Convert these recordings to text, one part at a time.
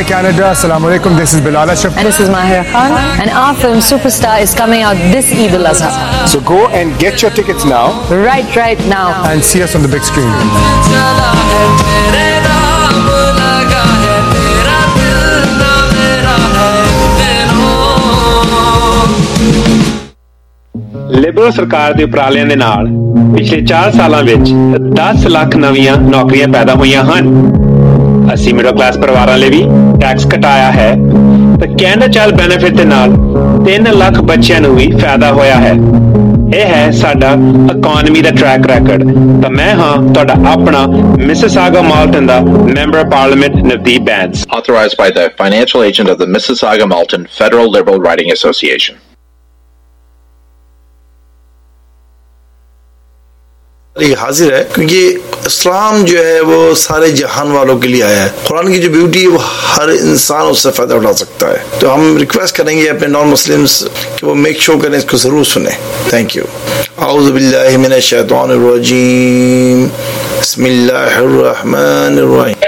Hi Canada, Assalamu alaikum. This is Bilal Ashraf. And this is Mahira Khan. And our film Superstar is coming out this Eid al-Azha. So go and get your tickets now. Right now. And see us on the big screen. Liberal ਸਰਕਾਰ ਦੇ ਉਪਰਾਲਿਆਂ ਦੇ ਨਾਲ ਪਿਛਲੇ 4 ਸਾਲਾਂ ਵਿੱਚ 10 ਲੱਖ ਨਵੀਆਂ ਨੌਕਰੀਆਂ ਪੈਦਾ ਹੋਈਆਂ ਹਨ। ਅਸੀਂ ਮਿਡਲ ਕਲਾਸ ਪਰਿਵਾਰਾਂ ਲਈ ਵੀ ਟੈਕਸ ਘਟਾਇਆ ਹੈ ਤਾਂ ਕੈਨੇਡਾ ਚਾਈਲਡ ਬੈਨੀਫਿਟ ਦੇ ਨਾਲ 3 ਲੱਖ ਬੱਚਿਆਂ ਨੂੰ ਵੀ ਫਾਇਦਾ ਹੋਇਆ ਹੈ। ਇਹ ਹੈ ਸਾਡਾ ਇਕਨੋਮੀ ਦਾ ਟਰੈਕ ਰੈਕੋਰਡ। ਤਾਂ ਮੈਂ ਹਾਂ ਤੁਹਾਡਾ ਆਪਣਾ ਮਿਸਿਸਾਗਾ ਮਾਲਟਨ ਦਾ member parliament Navdeep Bains, authorized by the financial agent of the Mississauga Malton Federal Liberal Writing Association. ये हाजिर है क्योंकि इस्लाम जो है वो सारे जहान वालों के लिए आया है। कुरान की जो ब्यूटी है वो हर इंसान उससे फायदा उठा सकता है। तो हम रिक्वेस्ट करेंगे अपने नॉन मुस्लिम्स कि वो मेक श्योर करें, इसको जरूर सुने। Thank you. औज़ु बिल्लाहि मिनश शैतानिर रजीम, बिस्मिल्लाहिर रहमानिर रहीम।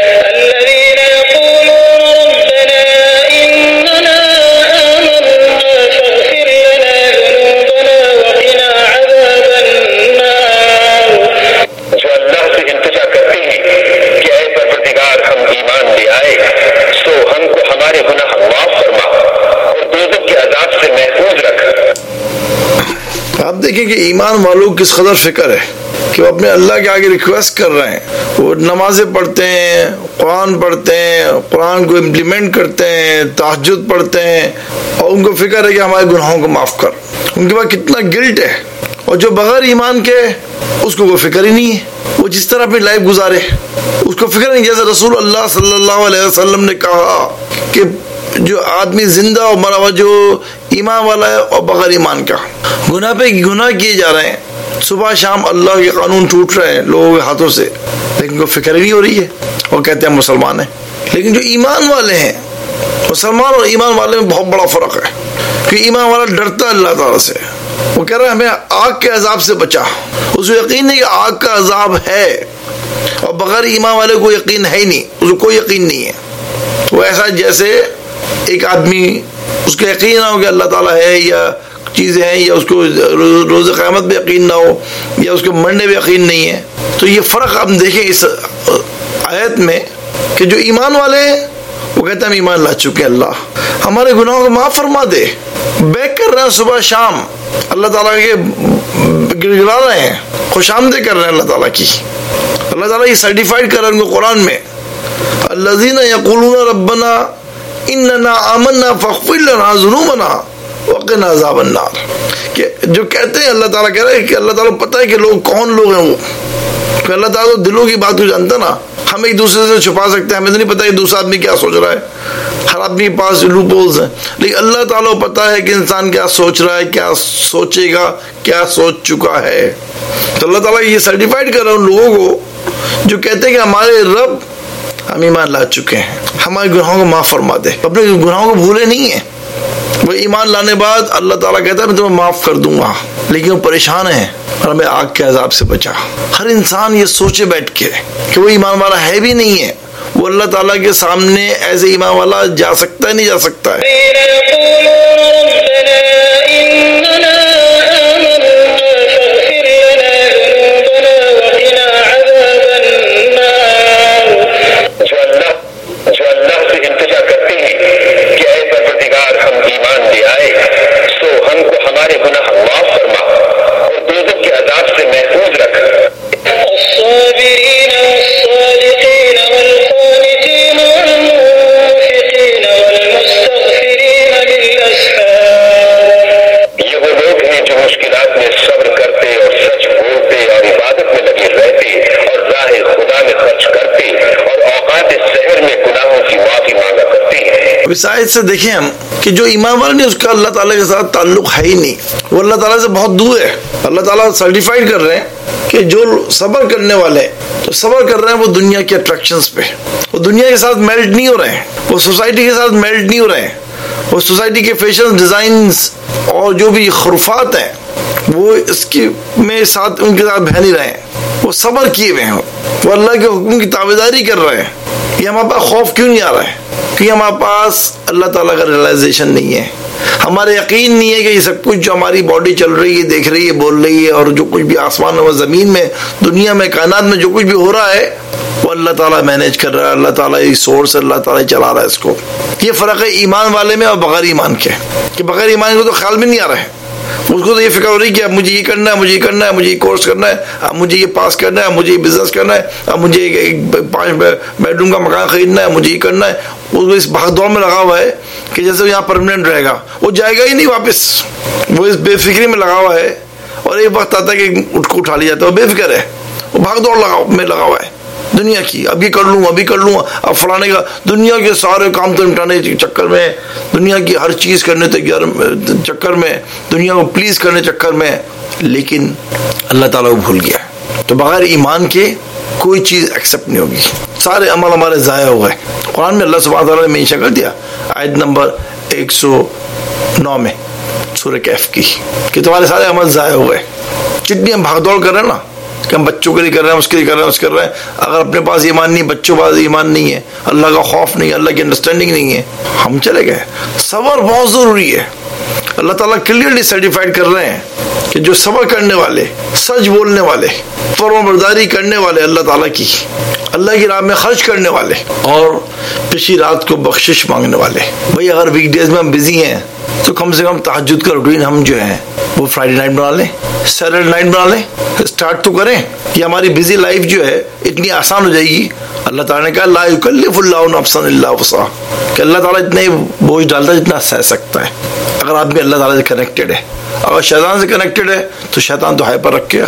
आप देखें कि ईमान वालों को किस कदर फिक्र है कि वो अपने अल्लाह के आगे रिक्वेस्ट कर रहे हैं। वो नमाजें पढ़ते हैं, कुरान पढ़ते हैं, कुरान को इम्प्लीमेंट करते हैं, तहज्जुद पढ़ते हैं और उनको फिक्र है कि हमारे गुनाहों को माफ़ कर। उनके पास कितना गिल्ट है। और जो बगैर ईमान के उसको कोई फिक्र ही नहीं है, वो जिस तरह अपनी लाइफ गुजारे उसको फिक्र नहीं। जैसे रसूल अल्लाह सल्लल्लाहु अलैहि वसल्लम ने कहा कि जो आदमी जिंदा और मरा हुआ जो ईमान वाला है और बगैर ईमान का, गुनाह पे गुनाह किए जा रहे हैं, सुबह शाम अल्लाह के कानून टूट रहे हैं लोगों के हाथों से, लेकिन कोई फिक्र नहीं हो रही है और कहते हैं मुसलमान है। लेकिन जो ईमान वाले हैं, मुसलमान और ईमान वाले में बहुत बड़ा फर्क है। क्योंकि ईमान वाला डरता है अल्लाह ताला से, वो कह रहा है हमें आग के अजाब से बचा। उसको यकीन नहीं कि आग का अजाब है, और बगैर ईमान वाले को यकीन है ही नहीं, उसको कोई यकीन नहीं है। वो ऐसा जैसे एक आदमी उसको यकीन ना हो कि अल्लाह ताला है या चीज़ें हैं, या उसको रोज़ क़यामत में यकीन ना हो, या उसको मरने में यकीन नहीं है। तो ये फ़र्क हम देखें इस आयत में कि जो ईमान वाले हैं वो कहते हैं हम ईमान ला चुके हैं, अल्लाह हमारे गुनाहों को माफ़ फरमा दे। बैक कर रहे हैं सुबह शाम अल्लाह ताला के, गिड़गिड़ा रहे हैं, खुशामदे कर रहे हैं अल्लाह ताला की। अल्लाह ताला ये सर्टिफाइड कर रहे हैं उनको कुरान में, अल्लज़ीना यक़ूलूना रब्बना इन्नना आमन्ना फ़ग़फ़िर लना ज़ुनूबना वक़िना अज़ाबन नार। कि जो कहते हैं, अल्लाह ताला कह रहा है कि अल्लाह ताला पता है कि लोग कौन लोग हैं वो। तो अल्लाह ताला तो दिलों की बात को जानता ना। हम एक दूसरे से छुपा सकते हैं, हमें तो नहीं पता कि दूसरा आदमी क्या सोच रहा है। हर आदमी के पास लूप होल्स हैं, लेकिन अल्लाह ताला को पता है कि इंसान क्या सोच रहा है, क्या सोचेगा, क्या सोच चुका है। तो अल्लाह ताला ये सर्टिफाइड कर रहा है उन लोगों को जो कहते हैं कि हमारे रब हम ईमान ला चुके हैं, हमारे गुनाहों को माफ़ फरमा दे। अपने गुनाहों को भूले नहीं है। वो ईमान लाने बाद अल्लाह ताला कहता है मैं तुम्हें माफ़ कर दूंगा, लेकिन वो परेशान है और हमें आग के अजाब से बचा। हर इंसान ये सोचे बैठ के कि वो ईमान वाला है भी नहीं है, वो अल्लाह ताला के सामने ऐसे ईमान वाला जा सकता है, नहीं जा सकता है। शायद से देखें हम कि जो ईमान वाला नहीं उसका अल्लाह ताला के साथ ताल्लुक है ही नहीं, वो अल्लाह ताला से बहुत दूर है। अल्लाह ताला सर्टिफाइड कर रहे हैं कि जो सब्र करने वाले तो सब्र कर रहे हैं वो दुनिया के अट्रैक्शंस पे, वो दुनिया के साथ मेल्ट नहीं हो रहे हैं, वो सोसाइटी के साथ मेल्ट नहीं हो रहे हैं, वो सोसाइटी के फैशन डिजाइन्स और जो भी खुरफात हैं वो इसकी में साथ उनके साथ बह नहीं रहे हैं। वो सब्र किए हुए हैं, वो अल्लाह के हुक्म की ताबेदारी कर रहे हैं। ये हमारे पास खौफ क्यों नहीं आ रहा है? कि हमारे पास अल्लाह ताला का रियलाइजेशन नहीं है, हमारे यकीन नहीं है कि ये सब कुछ जो हमारी बॉडी चल रही है, देख रही है, बोल रही है, और जो कुछ भी आसमान में, ज़मीन में, दुनिया में, कायनात में जो कुछ भी हो रहा है वो अल्लाह ताला मैनेज कर रहा है, अल्लाह ताला ही सोर्स, अल्लाह ताला ही चला रहा है इसको। ये फ़र्क है ईमान वाले में और बगैर ईमान के, कि बगैर ईमान को तो ख्याल भी नहीं आ रहा है, उसको तो ये फिक्र हो रही है कि अब मुझे ये करना है, मुझे ये करना है, मुझे ये कोर्स करना है, अब मुझे ये पास करना है, मुझे ये बिजनेस करना है, अब मुझे एक 5 बेडरूम का मकान खरीदना है, मुझे ये करना है। वो इस भागदौड़ में लगा हुआ है कि जैसे वो यहाँ परमानेंट रहेगा, वो जाएगा ही नहीं वापस, वो इस बेफिक्री में लगा हुआ है। और एक वक्त आता है कि उसको उठा लिया जाता है, वो बेफिक्र है, वो भागदौड़ में लगा हुआ है दुनिया की, अभी कर लूँ, अभी कर लूँ, अब फलाने का, दुनिया के सारे काम तो निपटाने के चक्कर में, दुनिया की हर चीज़ करने चक्कर में, दुनिया को प्लीज़ करने चक्कर में, लेकिन अल्लाह ताला को भूल गया। तो बगैर ईमान के कोई चीज़ एक्सेप्ट नहीं होगी, सारे अमल हमारे ज़ाया हो गए। कुरान में अल्लाह सुब्हानहू व तआला ने मेंशन कर दिया आयत नंबर 109 में सूरह कहफ की, कि तुम्हारे सारे अमल ज़ाया हो गए। जितनी हम भागदौड़ कर रहे हैं ना, कि हम बच्चों के लिए कर रहे हैं, उसके लिए कर रहे हैं, उसके कर रहे हैं, अगर अपने पास ईमान नहीं, बच्चों के पास ईमान नहीं है, अल्लाह का खौफ नहीं है, अल्लाह की अंडरस्टैंडिंग नहीं है, हम चले गए। सब्र बहुत ज़रूरी है। अल्लाह ताला क्लियरली सर्टिफाइड कर रहे हैं कि जो सब्र करने वाले, सच बोलने वाले, फरमाबरदारी करने वाले, अल्लाह ताला की, अल्लाह की राह में खर्च करने वाले, और पिछली रात को बख्शिश मांगने वाले। भाई अगर वीकडेज में हम बिजी हैं तो कम से कम तहज्जुद का रूटीन हम जो है वो फ्राइडे नाइट बना लें, सैटरडे नाइट बना लें, स्टार्ट तो करें। ये हमारी बिजी लाइफ जो है इतनी आसान हो जाएगी। अल्लाह ताला ने कहा ला युकल्लिफुल्लाहु नफ्सन इल्ला वुसअहा, कि अल्लाह ताला इतना ही बोझ डालता है जितना सह सकता है। अगर आदमी अल्लाह ताला से कनेक्टेड है, अगर शैतान से कनेक्टेड है तो शैतान तो हाइपर रखेगा।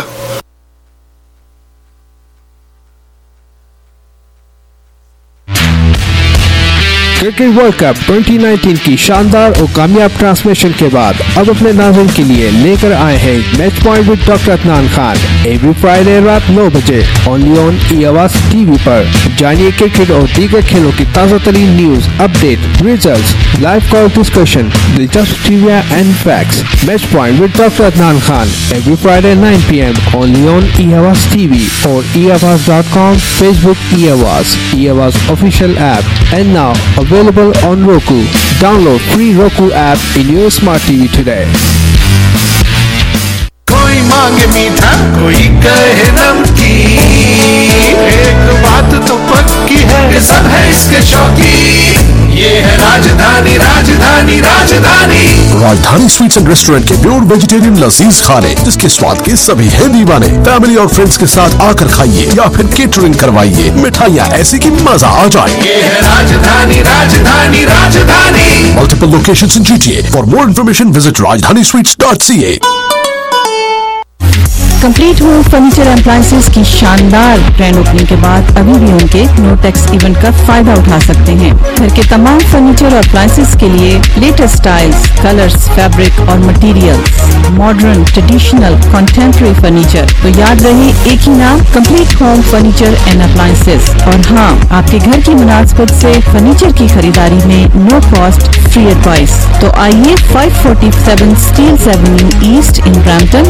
क्रिकेट वर्ल्ड कप 2019 की शानदार और कामयाब ट्रांसमिशन के बाद अब अपने नाज़रीन के लिए लेकर आए हैं match point with doctor Adnan Khan, every Friday रात 9 बजे ओनली ऑन ई-आवाज़ टीवी पर। जानिए क्रिकेट और दीगर खेलों की ताज़ा तरीन news, update, results, live call discussion, दिलचस्प trivia and facts. Match point with doctor Adnan Khan every Friday 9 PM only on E-Awaz TV और eavaz.com, Facebook E-Awaz, E-Awaz official app, and now available on Roku. Download free Roku app in your smart TV today. कोई मांगे मीठा, कोई कहे नमकीन, एक बात तो पक्की है कि सब है इसके शौकीन। ये है राजधानी, Rajdhani, Rajdhani. Rajdhani sweets and restaurant के प्योर वेजिटेरियन लजीज खाने, जिसके स्वाद के सभी है दीवाने। फैमिली और फ्रेंड्स के साथ आकर खाइए या फिर केटरिंग करवाइए, मिठाइयाँ ऐसी कि मजा आ जाए। ये है राजधानी, राजधानी, राजधानी। Multiple locations in GTA. For more information, visit rajdanisweets.ca. Complete home furniture appliances की शानदार ग्रैंड ओपनिंग के बाद अभी भी उनके नो टैक्स इवेंट का फायदा उठा सकते हैं। घर के तमाम फर्नीचर और अप्लायंसेज के लिए लेटेस्ट स्टाइल्स, कलर्स, फैब्रिक और materials, modern, traditional, contemporary furniture. तो याद रहे एक ही नाम, complete home furniture and appliances. और हाँ, आपके घर की मुनासबत से फर्नीचर की खरीदारी में नो कॉस्ट फ्री एडवाइस। तो आइए 547 Steeles avenue east in Brampton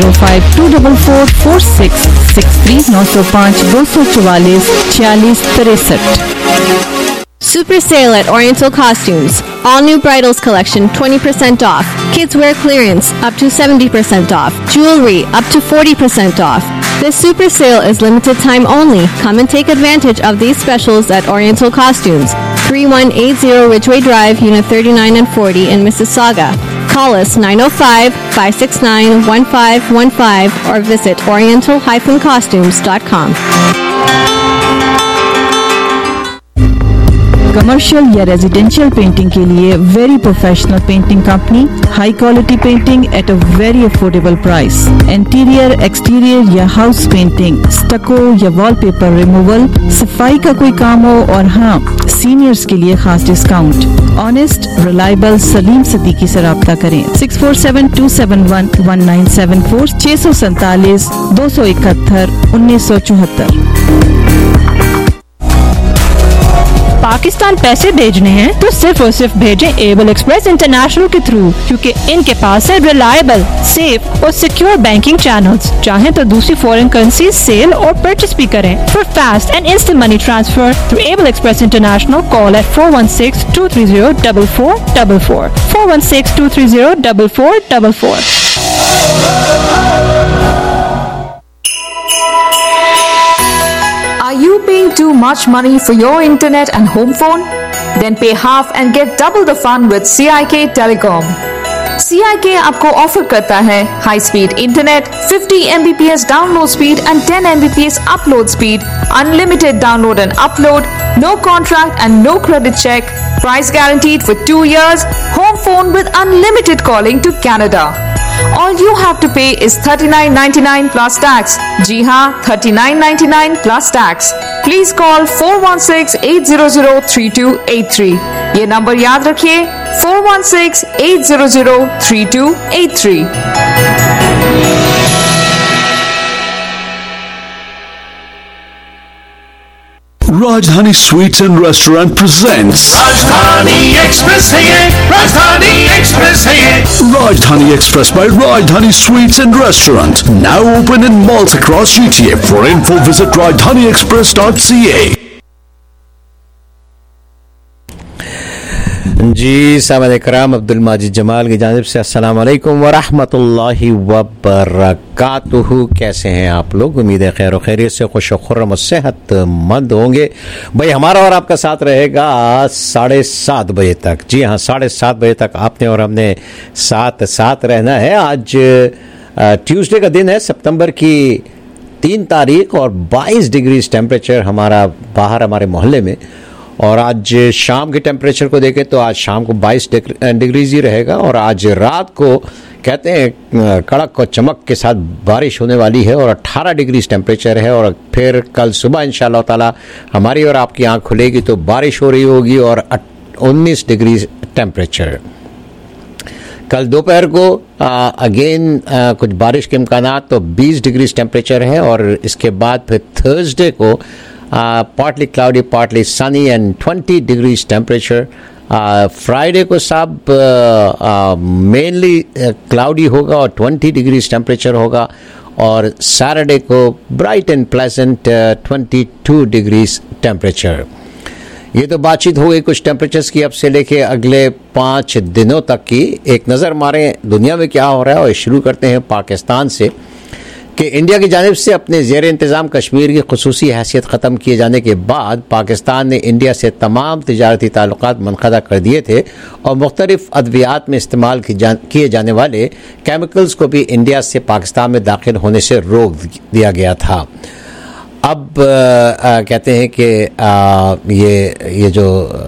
9052444663 905 244 4663। Super sale at Oriental Costumes. All new bridals collection 20% off. Kids wear clearance up to 70% off. Jewelry up to 40% off. This super sale is limited time only. Come and take advantage of these specials at Oriental Costumes. 3180 Ridgeway Drive, Unit 39 and 40 in Mississauga. Call us 905-569-1515 or visit oriental-costumes.com. Commercial या residential painting के लिए very professional painting company, high quality painting at a very affordable price. Interior, exterior या house painting, stucco या wallpaper removal, सफाई का कोई काम हो, और हाँ, सीनियर्स के लिए खास discount. Honest, reliable Saleem Siddiqui से रब्ता करें। 647-271-1974 647 271 1974। पाकिस्तान पैसे भेजने हैं तो सिर्फ और सिर्फ भेजें एबल एक्सप्रेस इंटरनेशनल के थ्रू, क्योंकि इनके पास है रिलायबल, सेफ और सिक्योर बैंकिंग चैनल्स। चाहें तो दूसरी फॉरेन करेंसी सेल और परचेस भी करें। For fast and instant money transfer through Able Express International call at 416-230-4444 416-230-4444। Are you paying too much money for your internet and home phone? Then pay half and get double the fun with CIK Telecom. CIK आपको offer करता है high speed internet, 50 Mbps download speed and 10 Mbps upload speed, unlimited download and upload, no contract and no credit check, price guaranteed for 2 years, home phone with unlimited calling to Canada. All you have to pay is $39.99 plus tax. जी हाँ, $39.99 plus tax. Please call 416-800-3283. ये number याद रखिए, 416-800-3283. Rajdhani Sweets and Restaurant presents Rajdhani express है ये, राजधानी express है ये। Rajdhani Express by Rajdhani Sweets and Restaurant, now open in malls across GTA. For info, visit rajdhaniexpress.ca. जी सामने कराम, अब्दुल माजिद जमाल की जानिब से अस्सलाम वालेकुम व रहमतुल्लाहि व बरकातुहू। कैसे हैं आप लोग? उम्मीद है खैर खैरियत से, खुश व खुर्रम और सेहतमंद होंगे। भाई हमारा और आपका साथ रहेगा 7:30 बजे तक। जी हाँ, 7:30 बजे तक आपने और हमने साथ साथ रहना है। आज ट्यूसडे का दिन है, सितंबर की 3 तारीख और 22 डिग्री टेम्परेचर हमारा बाहर हमारे मोहल्ले में। और आज शाम के टेम्परेचर को देखें तो आज शाम को 22 डिग्रीज ही रहेगा। और आज रात को कहते हैं कड़क और चमक के साथ बारिश होने वाली है और 18 डिग्री टेम्परेचर है। और फिर कल सुबह इंशाअल्लाह ताला हमारी और आपकी आंख खुलेगी तो बारिश हो रही होगी और 19 डिग्री टेम्परेचर। कल दोपहर को अगेन कुछ बारिश के इम्कानात, तो 20 डिग्री टेम्परेचर है। और इसके बाद फिर थर्सडे को partly cloudy, partly sunny and 20 degrees temperature. Friday को साहब mainly cloudy होगा और 20 degrees temperature होगा। और Saturday को bright and pleasant 22 degrees temperature. ये तो बातचीत हो गई कुछ टेम्परेचर्स की। अब से लेके अगले 5 दिनों तक की एक नज़र मारें दुनिया में क्या हो रहा है। और शुरू करते हैं पाकिस्तान से कि इंडिया की जानिब से अपने ज़ेर इंतज़ाम कश्मीर की खुसूसी हैसियत ख़त्म किए जाने के बाद पाकिस्तान ने इंडिया से तमाम तिजारती ताल्लुकात मुनक़दा कर दिए थे और मुख्तलिफ़ अद्वियात में इस्तेमाल किए जाने वाले केमिकल्स को भी इंडिया से पाकिस्तान में दाखिल होने से रोक दिया गया था। अब कहते हैं कि ये जो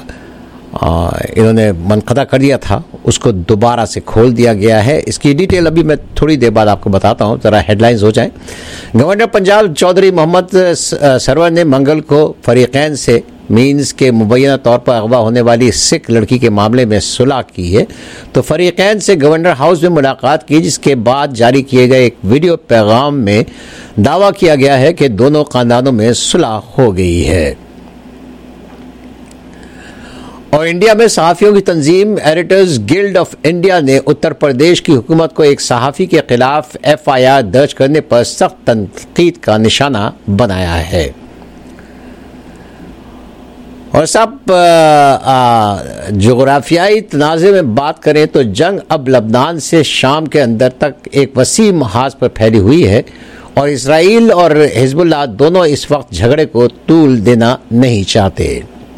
इन्होंने मुनक़दा कर दिया था उसको दोबारा से खोल दिया गया है। इसकी डिटेल अभी मैं थोड़ी देर बाद आपको बताता हूँ, ज़रा हेडलाइंस हो जाएं। गवर्नर पंजाब चौधरी मोहम्मद सरवर ने मंगल को फरीक़ैन से मीन्स के मुबैना तौर पर अगवा होने वाली सिख लड़की के मामले में सुलह की है। तो फरीक़ैन से गवर्नर हाउस में मुलाकात की, जिसके बाद जारी किए गए एक वीडियो पैगाम में दावा किया गया है कि दोनों ख़ानदानों में सुलह हो गई है। और इंडिया में सहाफ़ियों की तंजीम एडिटर्स गिल्ड ऑफ इंडिया ने उत्तर प्रदेश की हुकूमत को एक सहाफ़ी के खिलाफ FIR दर्ज करने पर सख्त तनकीद का निशाना बनाया है। और सब जोग्राफियाई तनाज़े में बात करें तो जंग अब लबनान से शाम के अंदर तक एक वसी महाज पर फैली हुई है और इसराइल और हिज़्बुल्लाह दोनों इस वक्त झगड़े को तूल देना नहीं चाहते।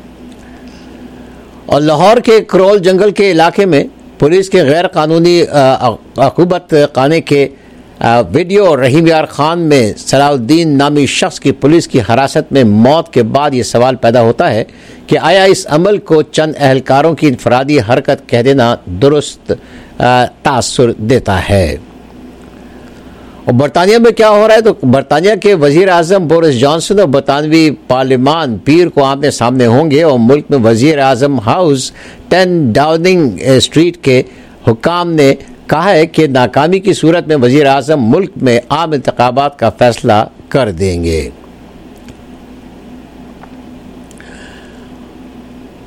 और लाहौर के क्रोल जंगल के इलाके में पुलिस के गैर कानूनी अक़ूबत खाने के वीडियो और रहीम यार खान में सलाउद्दीन नामी शख्स की पुलिस की हिरासत में मौत के बाद ये सवाल पैदा होता है कि आया इस अमल को चंद अहलकारों की इनफरादी हरकत कह देना दुरुस्त तासुर देता है। और बरतानिया में क्या हो रहा है तो बरतानिया के वज़ीर आज़म बोरिस जॉनसन और बरतानवी पार्लिमान पीर को आमने सामने होंगे और मुल्क में वज़ीर आज़म हाउस 10 डाउनिंग स्ट्रीट के हुकाम ने कहा है कि नाकामी की सूरत में वज़ीर आज़म मुल्क में आम इंतखाबात का फैसला कर देंगे।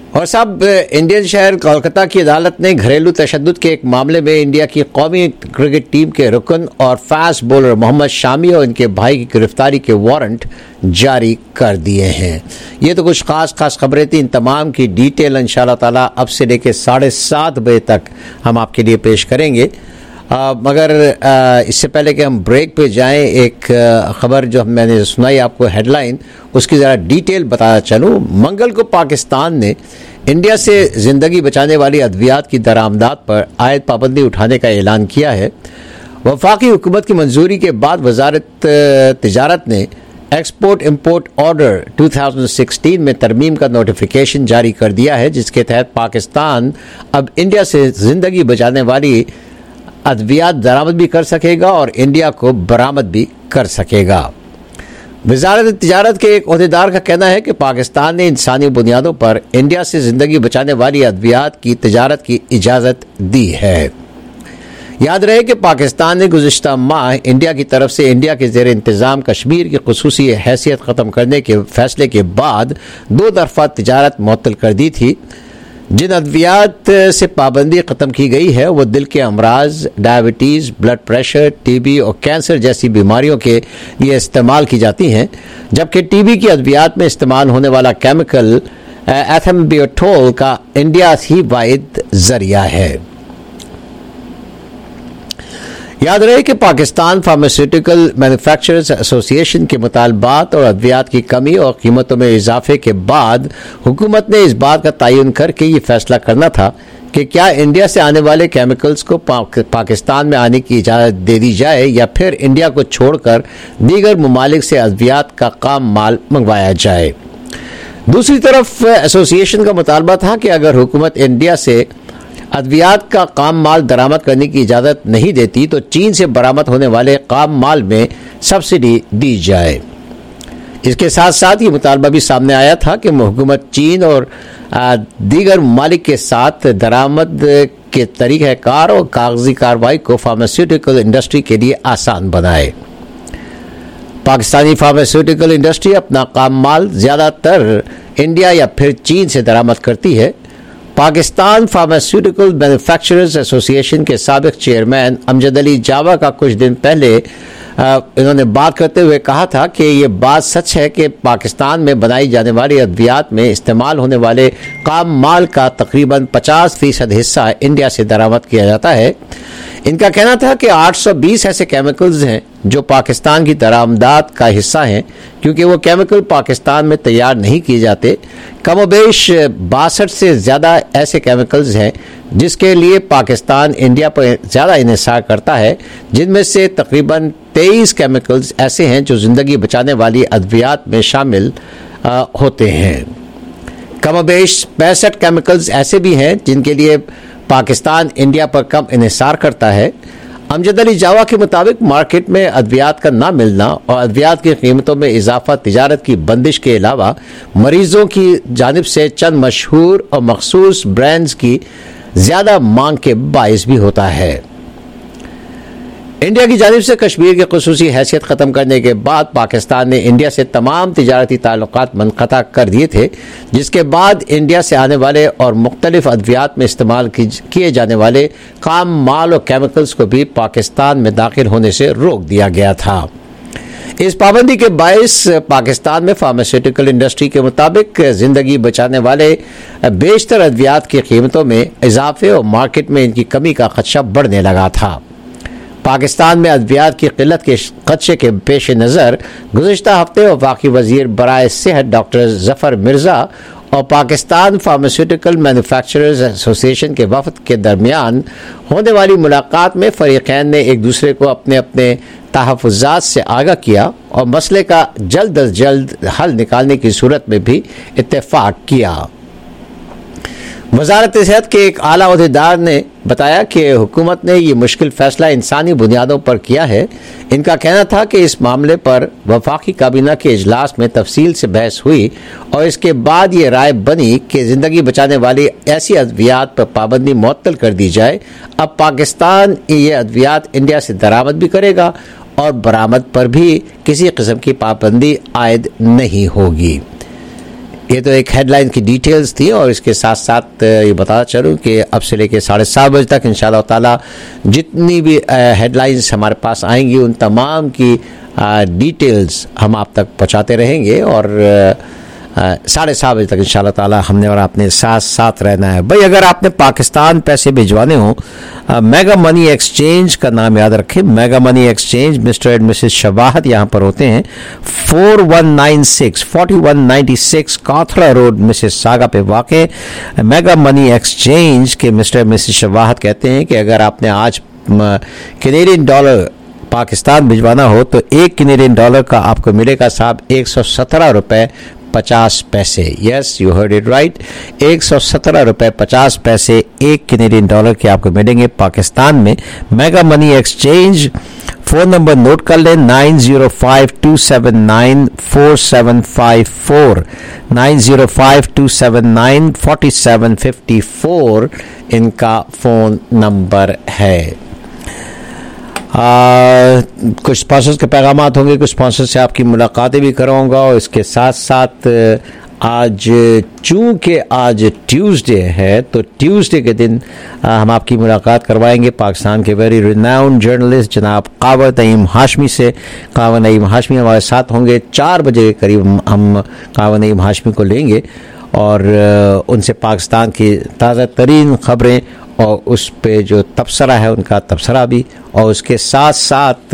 और साहब, इंडियन शहर कोलकाता की अदालत ने घरेलू तशद्दुद के एक मामले में इंडिया की कौमी क्रिकेट टीम के रुकन और फास्ट बॉलर मोहम्मद शामी और इनके भाई की गिरफ्तारी के वारंट जारी कर दिए हैं। ये तो कुछ खास खबरें थी। इन तमाम की डिटेल इंशाअल्लाह ताला अब से लेकर 7:30 बजे तक हम आपके लिए पेश करेंगे। मगर इससे पहले कि हम ब्रेक पे जाएं, एक खबर जो मैंने सुनाई आपको हेडलाइन, उसकी ज़रा डिटेल बताना चलूँ। मंगल को पाकिस्तान ने इंडिया से ज़िंदगी बचाने वाली अद्वियात की दरामदात पर आयद पाबंदी उठाने का ऐलान किया है। वफाकी हुकूमत की मंजूरी के बाद वजारत तिजारत ने एक्सपोर्ट इम्पोर्ट ऑर्डर 2016 में तरमीम का नोटिफिकेशन जारी कर दिया है, जिसके तहत पाकिस्तान अब इंडिया से ज़िंदगी बचाने वाली अद्वियात दरामद भी कर सकेगा और इंडिया को बरामद भी कर सकेगा। वजारत तिजारत के एक ओहदेदार का कहना है कि पाकिस्तान ने इंसानी बुनियादों पर इंडिया से ज़िंदगी बचाने वाली अद्वियात की तिजारत की इजाज़त दी है। याद रहे कि पाकिस्तान ने गुज़िश्ता माह इंडिया की तरफ से इंडिया के ज़ेर इंतज़ाम कश्मीर की खुसूसी हैसियत ख़त्म करने के फैसले के बाद 2 तरफ़ा तिजारत मुअत्तल कर दी थी। जिन अद्वियात से पाबंदी ख़त्म की गई है वो दिल के अमराज, डायबिटीज़, ब्लड प्रेशर, टीबी और कैंसर जैसी बीमारियों के लिए इस्तेमाल की जाती हैं, जबकि टीबी की अद्वियात में इस्तेमाल होने वाला केमिकल एथेम्बियोटोल का इंडिया ही वाहिद ज़रिया है। याद रहे कि पाकिस्तान फार्मास्यूटिकल मैन्युफैक्चरर्स एसोसिएशन के मुतालबात और अद्वियात की कमी और कीमतों में इजाफे के बाद हुकूमत ने इस बात का तयन करके ये फैसला करना था कि क्या इंडिया से आने वाले केमिकल्स को पाकिस्तान में आने की इजाज़त दे दी जाए या फिर इंडिया को छोड़कर दीगर ममालिक से अद्वियात का काम माल मंगवाया जाए। दूसरी तरफ एसोसिएशन का मुतालबा था कि अगर हुकूमत इंडिया से अद्वियात का काम माल दरामद करने की इजाज़त नहीं देती तो चीन से बरामद होने वाले काम माल में सब्सिडी दी जाए। इसके साथ साथ ये मुतालबा भी सामने आया था कि हुकूमत चीन और दीगर ममालिक के साथ दरामद के तरीक़ाकार और कागजी कार्रवाई को फार्मास्यूटिकल इंडस्ट्री के लिए आसान बनाए। पाकिस्तानी फार्मास्यूटिकल इंडस्ट्री अपना काम माल ज़्यादातर इंडिया या फिर चीन से दरामद करती है। पाकिस्तान फार्मास्यूटिकल मैन्युफैक्चरर्स एसोसिएशन के साबिक चेयरमैन अमजद अली जावा का कुछ दिन पहले इन्होंने बात करते हुए कहा था कि ये बात सच है कि पाकिस्तान में बनाई जाने वाली अद्वियात में इस्तेमाल होने वाले काम माल का तकरीबन 50% हिस्सा इंडिया से दरामद किया जाता है। इनका कहना था कि 820 ऐसे केमिकल्स हैं जो पाकिस्तान की दरामदात का हिस्सा हैं, क्योंकि वो केमिकल पाकिस्तान में तैयार नहीं किए जाते। कमोबेश 62 से ज़्यादा ऐसे केमिकल्स हैं जिसके लिए पाकिस्तान इंडिया पर ज़्यादा इन्हिसार करता है, जिनमें से तकरीबन 23 केमिकल्स ऐसे हैं जो ज़िंदगी बचाने वाली अद्वियात में शामिल होते हैं। कमोबेश 65 केमिकल्स ऐसे भी हैं जिनके लिए पाकिस्तान इंडिया पर कम इन्हिसार करता है। अमजद अली जावा के मुताबिक मार्केट में अद्वियात का ना मिलना और अद्वियात की कीमतों में इजाफा तिजारत की बंदिश के अलावा मरीजों की जानिब से चंद मशहूर और मखसूस ब्रांड्स की ज़्यादा मांग के बाइस भी होता है। इंडिया की जानिब से कश्मीर की खुसूसी हैसियत ख़त्म करने के बाद पाकिस्तान ने इंडिया से तमाम तिजारती ताल्लुकात मुनक़ता कर दिए थे, जिसके बाद इंडिया से आने वाले और मुख्तलिफ अद्वियात में इस्तेमाल किए जाने वाले काम माल और केमिकल्स को भी पाकिस्तान में दाखिल होने से रोक दिया गया था। इस पाबंदी के बायस पाकिस्तान में फार्मास्यूटिकल इंडस्ट्री के मुताबिक ज़िंदगी बचाने वाले बेशतर अद्वियात की कीमतों में इजाफे और मार्केट में इनकी कमी का खदशा बढ़ने लगा था। पाकिस्तान में अद्वियात की किल्लत के खदशे के पेश नज़र गुज़िश्ता हफ्ते वफाकी वज़ीर बराए सेहत डॉक्टर जफ़र मिर्ज़ा और पाकिस्तान फार्मास्यूटिकल मैन्युफैक्चरर्स एसोसिएशन के वफद के दरमियान होने वाली मुलाकात में फ़रीक़ैन ने एक दूसरे को अपने अपने तहफ़्फ़ुज़ात से आगाह किया और मसले का जल्द अज जल्द हल निकालने की सूरत में भी इत्तेफाक किया। वजारत सेहत के एक आला ओहदेदार ने बताया कि हुकूमत ने ये मुश्किल फैसला इंसानी बुनियादों पर किया है। इनका कहना था कि इस मामले पर वफाकी काबीना के इजलास में तफसील से बहस हुई और इसके बाद ये राय बनी कि ज़िंदगी बचाने वाली ऐसी अद्वियात पर पाबंदी मुअत्तल कर दी जाए। अब पाकिस्तान ये अद्वियात इंडिया से दरामद भी करेगा और बरामद पर भी किसी किस्म की पाबंदी आयद नहीं होगी। ये तो एक हेडलाइन की डिटेल्स थी, और इसके साथ साथ ये बताना चलूँ कि अब से लेके 7:30 बजे तक इंशाअल्लाह ताला जितनी भी हेडलाइंस हमारे पास आएंगी उन तमाम की डिटेल्स हम आप तक पहुँचाते रहेंगे, और 7:30 बजे तक इंशाअल्लाह ताला हमने और आपने साथ साथ रहना है। भाई अगर आपने पाकिस्तान पैसे भिजवाने हो, मेगा मनी एक्सचेंज का नाम याद रखें। Mega money exchange mister and missus Shawahat यहाँ पर होते हैं, 4196 काथड़ा रोड मिसेस सागा पे वाक़े। मेगा मनी एक्सचेंज के मिस्टर मिसेस शवाहत कहते हैं कि अगर आपने आज कैनेडियन डॉलर पाकिस्तान भिजवाना हो तो 1 कैनेडियन डॉलर का आपको मिलेगा साहब 117 रुपये 50 पैसे। Yes, you heard it right, 117 रुपये 50 पैसे 1 कैनेडियन डॉलर के आपको मिलेंगे पाकिस्तान में। Mega money exchange, phone number note कर लें 9052794754, 9052794754 इनका फ़ोन नंबर है। कुछ स्पॉन्सर्स के पैगामात होंगे, कुछ स्पॉन्सर से आपकी मुलाकातें भी कराऊंगा, और इसके साथ साथ आज चूँकि आज ट्यूसडे है तो ट्यूसडे के दिन हम आपकी मुलाकात करवाएंगे पाकिस्तान के वेरी रिनाउंड जर्नलिस्ट जनाब कावर नईम हाशमी से। कावर नईम हाशमी हमारे साथ होंगे 4 बजे के करीब। हम कावर नईम हाशमी को लेंगे और उनसे पाकिस्तान की ताज़ा तरीन ख़बरें और उस पे जो तबसरा है उनका तबसरा भी, और उसके साथ साथ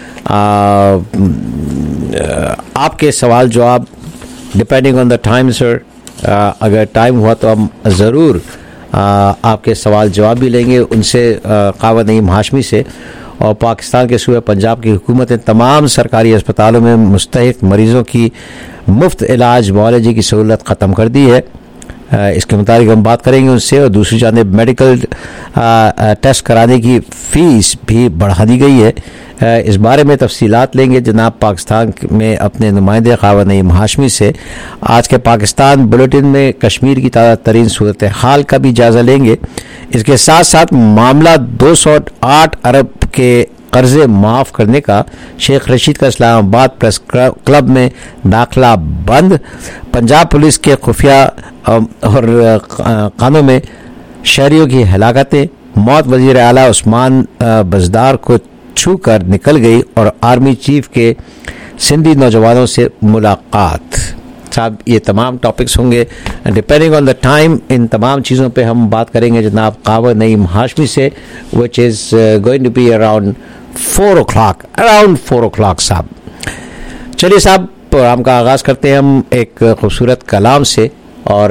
आपके सवाल जवाब depending on the time sir. अगर टाइम हुआ तो हम ज़रूर आपके सवाल जवाब भी लेंगे उनसे, कावर नईम हाशमी से। और पाकिस्तान के सूबे पंजाब की हुकूमत ने तमाम सरकारी अस्पतालों में मुस्तहिक मरीज़ों की मुफ्त इलाज मुआलजे की सहूलत ख़त्म कर दी है। इसके मुताबिक हम बात करेंगे उनसे। और दूसरी जानिब मेडिकल टेस्ट कराने की फ़ीस भी बढ़ा दी गई है। इस बारे में तफसीलात लेंगे जनाब पाकिस्तान में अपने नुमाइंदे कावर नईम हाशमी से। आज के पाकिस्तान बुलेटिन में कश्मीर की ताज़ा तरीन सूरत हाल का भी जायज़ा लेंगे। इसके साथ साथ मामला 208 अरब के कर्जे माफ़ करने का, शेख रशीद का इस्लामाबाद प्रेस क्लब में दाखिला बंद, पंजाब पुलिस के खुफिया और खानों में शहरियों की हलाकतें, मौत वज़ीर आला उस्मान बज़दार को छू कर निकल गई, और आर्मी चीफ के सिंधी नौजवानों से मुलाकात। साहब ये तमाम टॉपिक्स होंगे डिपेंडिंग ऑन द टाइम। इन तमाम चीज़ों पे हम बात करेंगे जनाब कावर नईम हाशमी से, which is going to be around 4 o'clock साहब। चलिए साहब, प्रोग्राम का आगाज़ करते हैं हम एक खूबसूरत कलाम से, और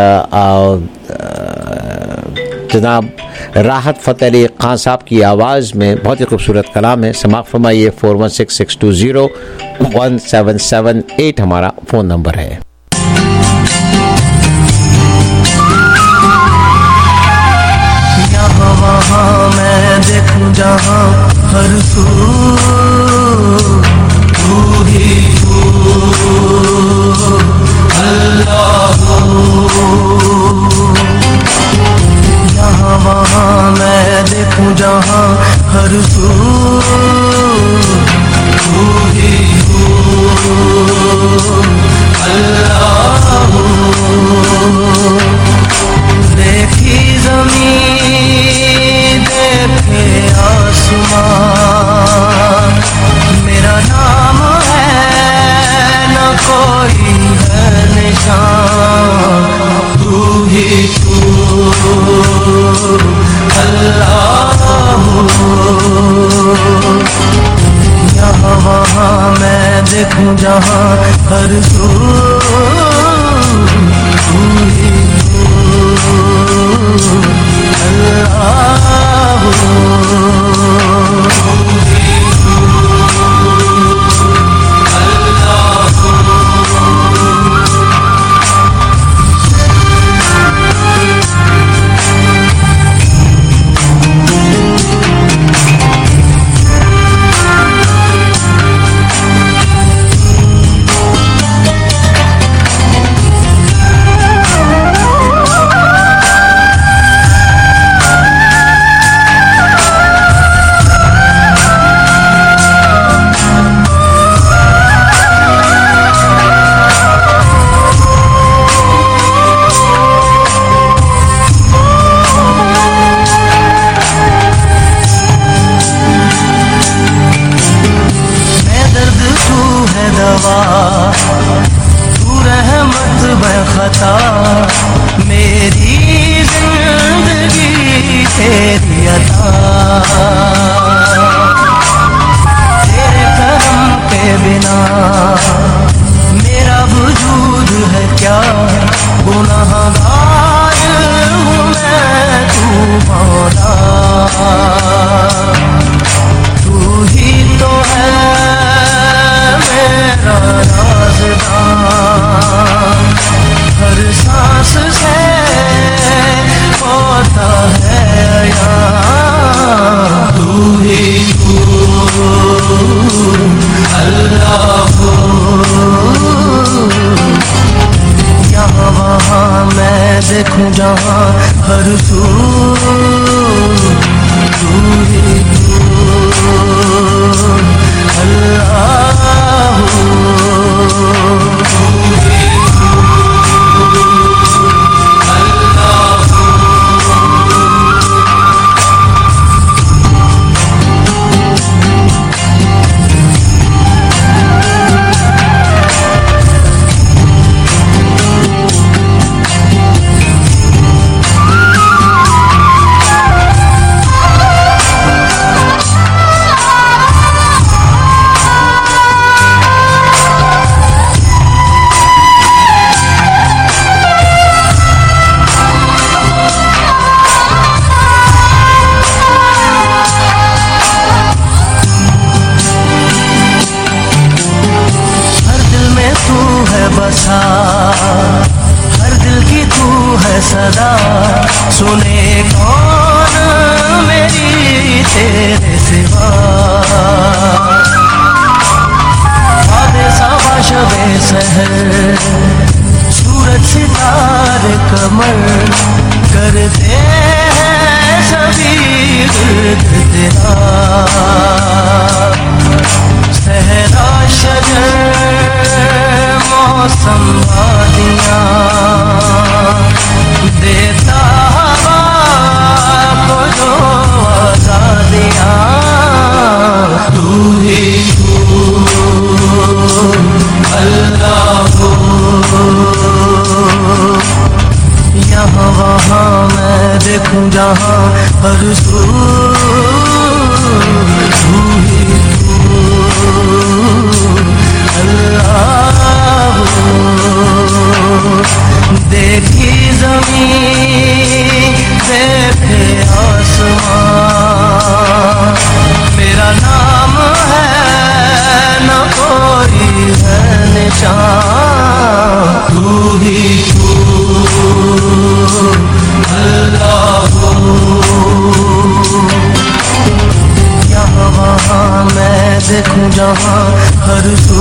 जनाब राहत फ़तेह अली खान साहब की आवाज़ में बहुत ही खूबसूरत कलाम है। समाअत फरमाइए। 4166201778 हमारा फ़ोन नंबर है। यहाँ वहाँ मैं देखूं जहाँ हर सू तू ही तू अल्लाह। यहाँ वहाँ मैं देखूं जहाँ हर सू तू ही तू अल्लाह। देखी ज़मीन देखे आसमान, मेरा नाम है न कोई है निशान, तू ही तू अल्लाह। यहाँ वहाँ मैं देखूं जहाँ हर सू तू ही मौला, तू ही तो है मेरा राज़दार, हर सांस से होता है यार, तू ही तू अल्लाह हो, यहाँ वहाँ मैं देखूं जहाँ हर तू ही तू अल्लाह हो, तू ही तू अल्लाह हो। हर दिल की तू है सदा, सुने कौन मेरी तेरे सिवा, वादे सावा शबे सहर, सूरज सितारे कमर, करते हैं सभी गिर्द तेरा, सहरा शजर मौसम वादियाँ, देता हवा को जो आज़ादियाँ, तू ही तू अल्लाह हो, यहाँ वहाँ मैं देखूं जहाँ हर तू ही तू अल्लाह हो, देखी ज़मीन देखे आसमान, मेरा नाम है न कोई है निशान, तू ही तू अल्लाह हो, यहाँ वहाँ मैं देखूं जहाँ हर तू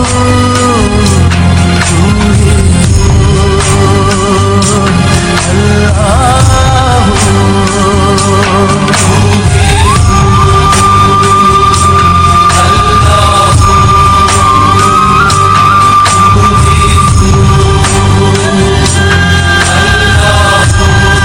ही अल्लाह हो, तू ही अल्लाह हो, तू ही अल्लाह हो।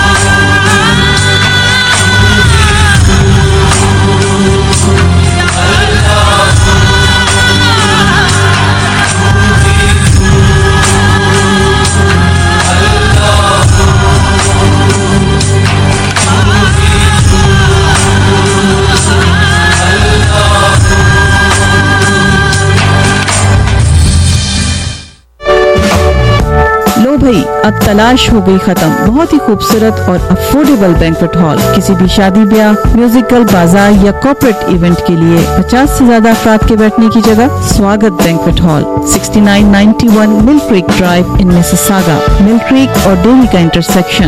भाई अब तलाश हो गई खत्म। बहुत ही खूबसूरत और अफोर्डेबल बैंक्वेट हॉल किसी भी शादी ब्याह, म्यूजिकल, बाजार या कॉर्पोरेट इवेंट के लिए 50 से ज्यादा अफराद के बैठने की जगह। Swagat banquet hall 6991 Mill Creek Drive in Mississauga, Mill Creek और डेरी का इंटरसेक्शन।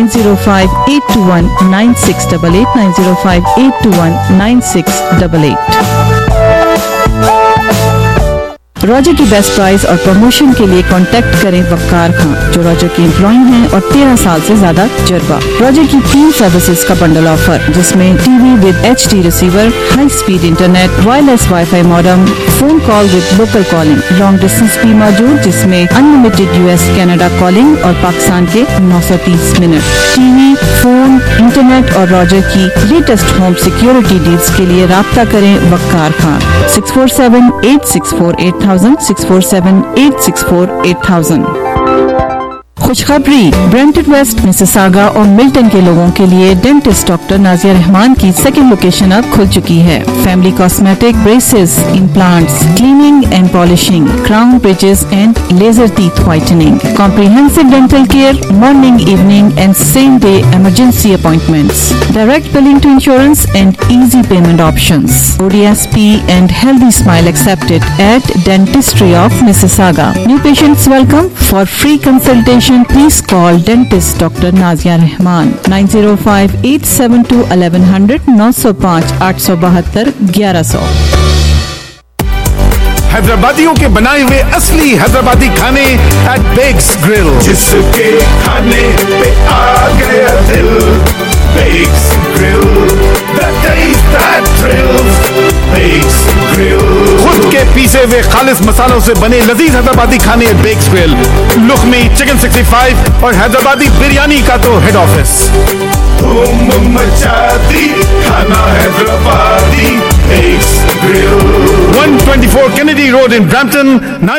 9058219688 9058219688। रॉजर की बेस्ट प्राइस और प्रमोशन के लिए कांटेक्ट करें वक्कार खान, जो रॉजर के एम्प्लॉय हैं और 13 साल से ज्यादा तजुर्बा। रॉजर की 3 सर्विसेज का बंडल ऑफर, जिसमें TV with HD receiver, high speed internet, wireless WiFi modem, phone call with local calling, long distance भी मौजूद, जिसमें अनलिमिटेड US कनाडा कॉलिंग और पाकिस्तान के 930 मिनट। टीवी, फोन, इंटरनेट और रॉजर की लेटेस्ट होम सिक्योरिटी डील्स के लिए राब्ता करें वक्कार खान 647-864-8000 647-864-8000। खुशखबरी, ब्रेंटन वेस्ट, मिसिसागा और मिल्टन के लोगों के लिए डेंटिस्ट डॉक्टर नाजिया रहमान की सेकंड लोकेशन अब खुल चुकी है। Family cosmetic, braces, implants, cleaning and polishing, crown bridges and laser teeth whitening, comprehensive dental care, morning, evening and same day emergency appointments, direct billing to insurance and easy payment options. ODSP and healthy smile accepted at Dentistry of Mississauga. New patients welcome. For free consultation, please call dentist Dr. Nazia Rahman 905-872-1100 905-872-1100। हैदराबादियों के बनाए हुए असली हैदराबादी खाने at Bex grill, जिसके खाने पे आ गया दिल। Bex grill, the taste that thrills. Bex grill, खुद के पीसे हुए खालिस मसालों से बने लजीज हैदराबादी खाने at Bex grill, lukmi, chicken 65 और हैदराबादी बिरयानी का तो हेड ऑफिस। धूम मचाती खाना Hyderabadi Bex grill. 124 Kennedy Road in Brampton,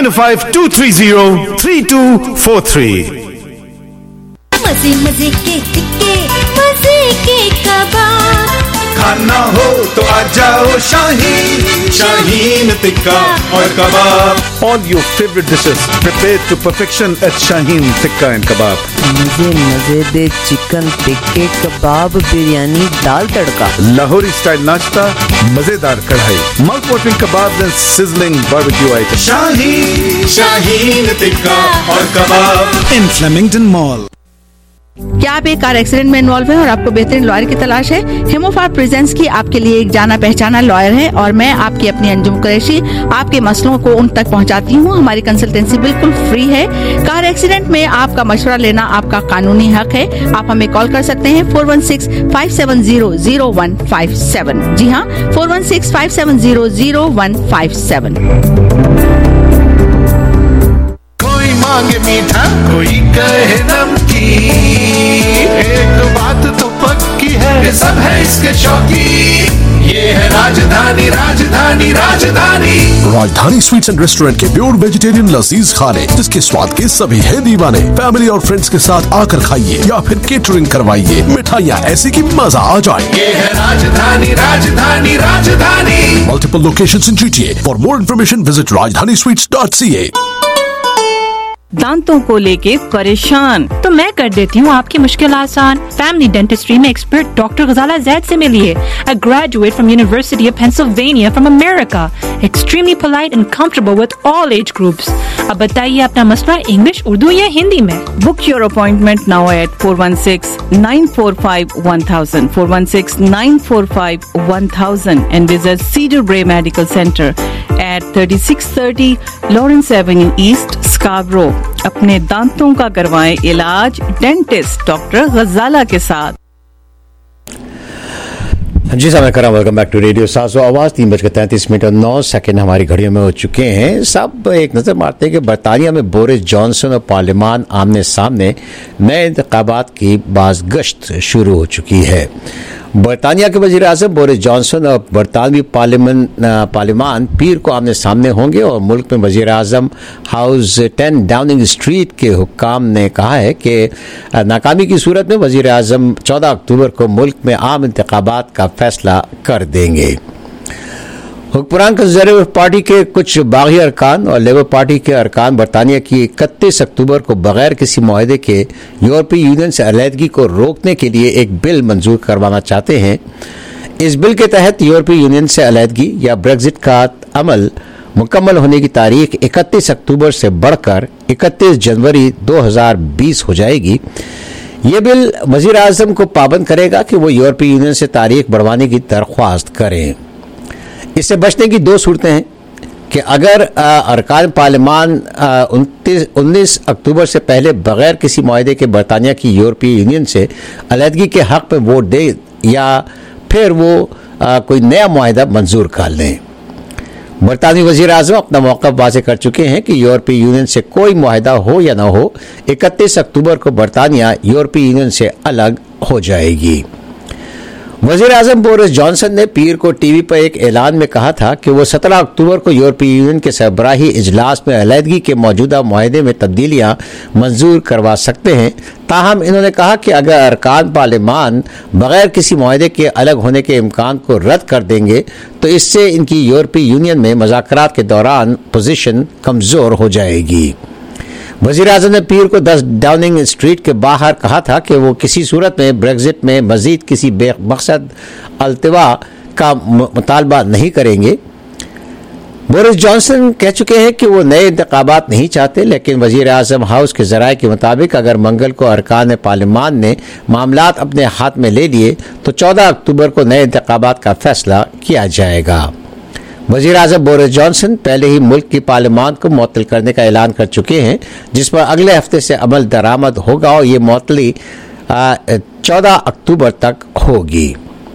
905-230-3243। मजे मजे के टिक्के, मजे के कबाब, खाना हो तो आ जाओ शाहीन, शाहीन टिक्का और कबाब। All your favorite dishes prepared to perfection at Shaheen Tikka and Kebab. मुझे मजेदार चिकन टिक्के, कबाब, बिरयानी, दाल तड़का, लाहौरी स्टाइल नाश्ता, मजेदार kadhai, mouth watering kebab and sizzling barbecue item. Shaheen tikka और कबाब इन फ्लेमिंगटन मॉल। क्या आप एक कार एक्सीडेंट में इन्वॉल्व हैं और आपको बेहतरीन लॉयर की तलाश है? हिमोफार प्रेजेंस की आपके लिए एक जाना पहचाना लॉयर है और मैं आपकी अपनी अंजुम कुरैशी आपके मसलों को उन तक पहुंचाती हूं। हमारी कंसल्टेंसी बिल्कुल फ्री है। कार एक्सीडेंट में आपका मशवरा लेना आपका कानूनी हक है। आप हमें कॉल कर सकते हैं 416-570-0157। जी हाँ, 416-570-0157। कोई मांगे मीठा, कोई कहे नमकीन, एक बात तो पक्की है कि सब है इसके शौकीन। ये है राजधानी, Rajdhani, Rajdhani. Rajdhani sweets and restaurant के प्योर वेजिटेरियन लजीज खाने, जिसके स्वाद के सभी है दीवाने। फैमिली और फ्रेंड्स के साथ आकर खाइए या फिर केटरिंग करवाइए, मिठाइयाँ ऐसी कि मजा आ जाए। ये है राजधानी, राजधानी, राजधानी। Multiple locations in GTA. For more information, visit rajdanisweets.ca. दांतों को लेके परेशान? तो मैं कर देती हूँ आपकी मुश्किल आसान। फैमिली डेंटिस्ट्री में एक्सपर्ट डॉक्टर गजाला जैद से मिलिए। A graduate from University of Pennsylvania from America. Extremely polite and comfortable with all age groups. अब बताइए अपना मसला इंग्लिश, उर्दू या हिंदी में? Book your appointment now at 416-945-1000, 416-945-1000 and visit Cedar Bray Medical Center at 3630 Lawrence Avenue East, Scarborough. अपने दांतों का करवाएं इलाज डेंटिस्ट डॉक्टर गजाला के साथ। जी साहब कराम, वेलकम बैक टू रेडियो सासो आवाज़। 3:33 हमारी घड़ियों में हो चुके हैं। सब एक नज़र मारते हैं कि बरतानिया में बोरिस जॉनसन और पार्लियामान आमने सामने नए इंतखाबात की बाज़गश्त शुरू हो चुकी है। बरतानिया के वज़ीर आज़म बोरिस जॉनसन और बरतानवी पार्लियामान पीर को आमने सामने होंगे और मुल्क में वज़ीर आज़म हाउस 10 डाउनिंग स्ट्रीट के हुक्काम ने कहा है कि नाकामी की सूरत में वज़ीर आज़म 14 अक्टूबर को मुल्क में आम इंतखाबात का फैसला कर देंगे। हुक्मरान कंजर्वेटिव पार्टी के कुछ बागी अरकान और लेबर पार्टी के अरकान बरतानिया की 31 अक्टूबर को बगैर किसी मुआहदे के यूरोपीय यूनियन से अलहदगी को रोकने के लिए एक बिल मंजूर करवाना चाहते हैं। इस बिल के तहत यूरोपीय यूनियन से अलहदगी या ब्रेक्जिट का अमल मुकम्मल होने की तारीख 31 अक्टूबर से बढ़कर 31 जनवरी 2020 हो जाएगी। ये बिल वज़ीर आज़म को पाबंद करेगा कि वो यूरोपीय यूनियन से तारीख बढ़वाने की दरख्वास्त करें। इससे बचने की दो सूरतें हैं कि अगर अरकान पार्लियामान 19 अक्टूबर से पहले बगैर किसी मुआहदे के बरतानिया की यूरोपीय यूनियन से अलहदगी के हक़ में वोट दे या फिर वो कोई नया मुआहदा मंजूर कर लें। बरतानवी वज़ीर आज़म अपना मौक़िफ़ वाज़ेह कर चुके हैं कि यूरोपीय यूनियन से कोई मुआहदा हो या न हो, 31 अक्टूबर को बरतानिया यूरोपीय यूनियन से अलग हो जाएगी। वजीर आजम बोरिस जॉनसन ने पीर को टीवी पर एक ऐलान में कहा था कि वो 17 अक्टूबर को यूरोपीय यूनियन के सरबराही इजलास में अलहदगी के मौजूदा मुआहदे में तब्दीलियां मंजूर करवा सकते हैं। ताहम इन्होंने कहा कि अगर अरकान पार्लिमान बगैर किसी मुआहदे के अलग होने के इम्कान को रद्द कर देंगे तो इससे इनकी यूरोपीय यूनियन में मुज़ाकरात के दौरान पोजीशन कमज़ोर हो जाएगी। वज़ीर आज़म ने पीर को 10 डाउनिंग स्ट्रीट के बाहर कहा था कि वो किसी सूरत में ब्रेग्जिट में मजीद किसी बेमकसद अल्तवा का मुतालबा नहीं करेंगे। बोरिस जॉनसन कह चुके हैं कि वो नए इंतखाबात नहीं चाहते, लेकिन वज़ीर आज़म हाउस के ज़राए के मुताबिक अगर मंगल को अरकान पार्लिमान ने मामलात अपने हाथ में ले लिए तो 14 अक्टूबर को नए इंतखाबात का फैसला किया जाएगा। वज़ीर आज़म बोरिस जॉनसन पहले ही मुल्क की पार्लिमान को मुअत्तल करने का ऐलान कर चुके हैं, जिस पर अगले हफ्ते से अमल दरामद होगा और ये मुअत्तली 14 अक्टूबर तक होगी।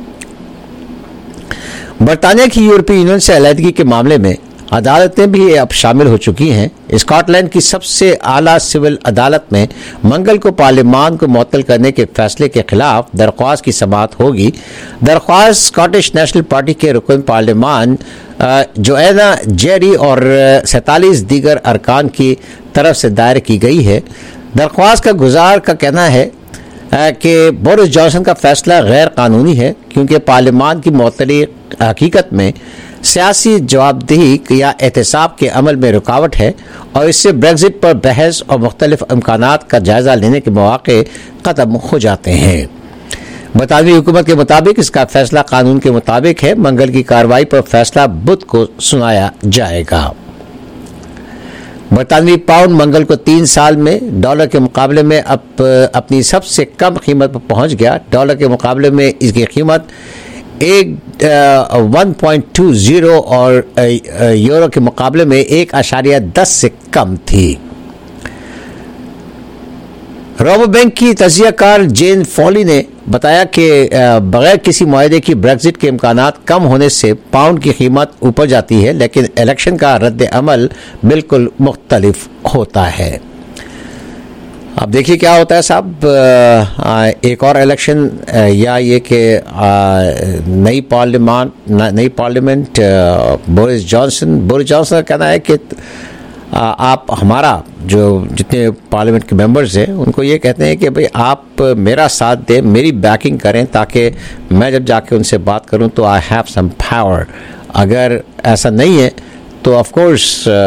बरतानिया की यूरोपीय यूनियन से अलहदगी के मामले में अदालतें भी अब शामिल हो चुकी हैं। स्कॉटलैंड की सबसे आला सिविल अदालत में मंगल को पार्लिमान को मुअत्तल करने के फैसले के खिलाफ दरख्वास्त की समाअत होगी। दरख्वास्त स्कॉटिश नेशनल पार्टी के रुकन पार्लिमान जोएना जेरी और 47 दीगर अरकान की तरफ से दायर की गई है। दरख्वास्त का गुजार का कहना है कि बोरिस जॉनसन का फैसला गैर कानूनी है क्योंकि पार्लिमान की मुअत्तली हकीकत में सियासी जवाबदेही या एहतसाब के अमल में रुकावट है और इससे ब्रेग्जिट पर बहस और मुख्तलिफ इम्कानात का जायजा लेने के मौके खत्म हो जाते हैं। बरतानवी हुकूमत के मुताबिक इसका फैसला कानून के मुताबिक है। मंगल की कार्रवाई पर फैसला बुध को सुनाया जाएगा। बरतानवी पाउंड मंगल को 3 साल में डॉलर के मुकाबले में अपनी सबसे कम कीमत पर पहुंच गया। डॉलर के मुकाबले में इसकी कीमत 1.20 और यूरो के मुकाबले में 1.10 से कम थी। रोबो बैंक की तजियाकार जेन फॉली ने बताया कि बगैर किसी मुआहदे की ब्रेग्जिट के इम्कानात कम होने से पाउंड की कीमत ऊपर जाती है, लेकिन इलेक्शन का रद्द अमल बिल्कुल मुख्तलिफ होता है। अब देखिए क्या होता है साहब, एक और इलेक्शन या ये कि नई पार्लियामेंट बोरिस जॉनसन का कहना है कि आप हमारा जो जितने पार्लियामेंट के मेंबर्स हैं उनको ये कहते हैं कि भाई आप मेरा साथ दें, मेरी बैकिंग करें ताकि मैं जब जाके उनसे बात करूं तो आई हैव सम पावर। अगर ऐसा नहीं है तो of course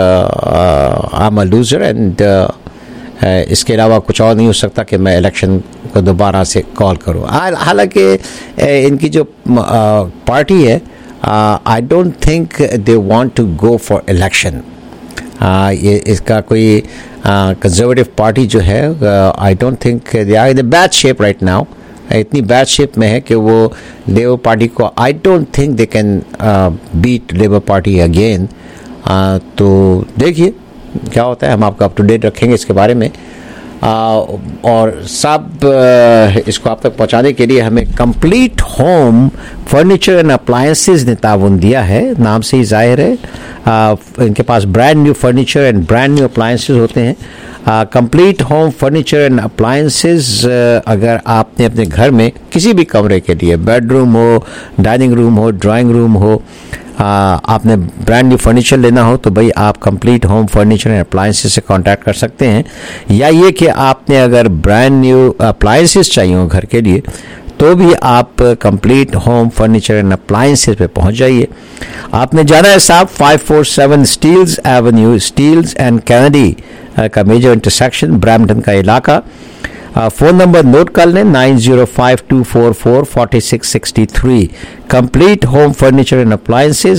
I am a loser and इसके अलावा कुछ और नहीं हो सकता कि मैं इलेक्शन को दोबारा से कॉल करूं। हालांकि इनकी जो पार्टी है I don't think they want to go for election. ये इसका कोई कंजर्वेटिव पार्टी जो है I don't think they are in bad shape right now. इतनी बैड शेप में है कि वो लेबर पार्टी को I don't think they can beat Labour party again. तो देखिए क्या होता है, हम आपको अप टू डेट रखेंगे इसके बारे में। और सब इसको आप तक पहुंचाने के लिए हमें complete home furniture and appliances ने ताउन दिया है, नाम से ही जाहिर है। इनके पास brand new furniture and brand new appliances होते हैं। Complete home furniture and appliances अगर आपने अपने घर में किसी भी कमरे के लिए, बेडरूम हो, डाइनिंग रूम हो, ड्राइंग रूम हो, आपने ब्रांड न्यू फर्नीचर लेना हो तो भाई आप complete home furniture and appliances से कांटेक्ट कर सकते हैं। या ये कि आपने अगर ब्रांड न्यू अप्लायंसेस चाहिए हो घर के लिए तो भी आप complete home furniture and appliances पे पहुंच जाइए। आपने जाना है साहब 547 Steeles avenue, Steeles and Kennedy का मेजर इंटरसेक्शन, ब्रैम्पटन का इलाका। फ़ोन नंबर नोट कर लें 9052444663। Complete home furniture and appliances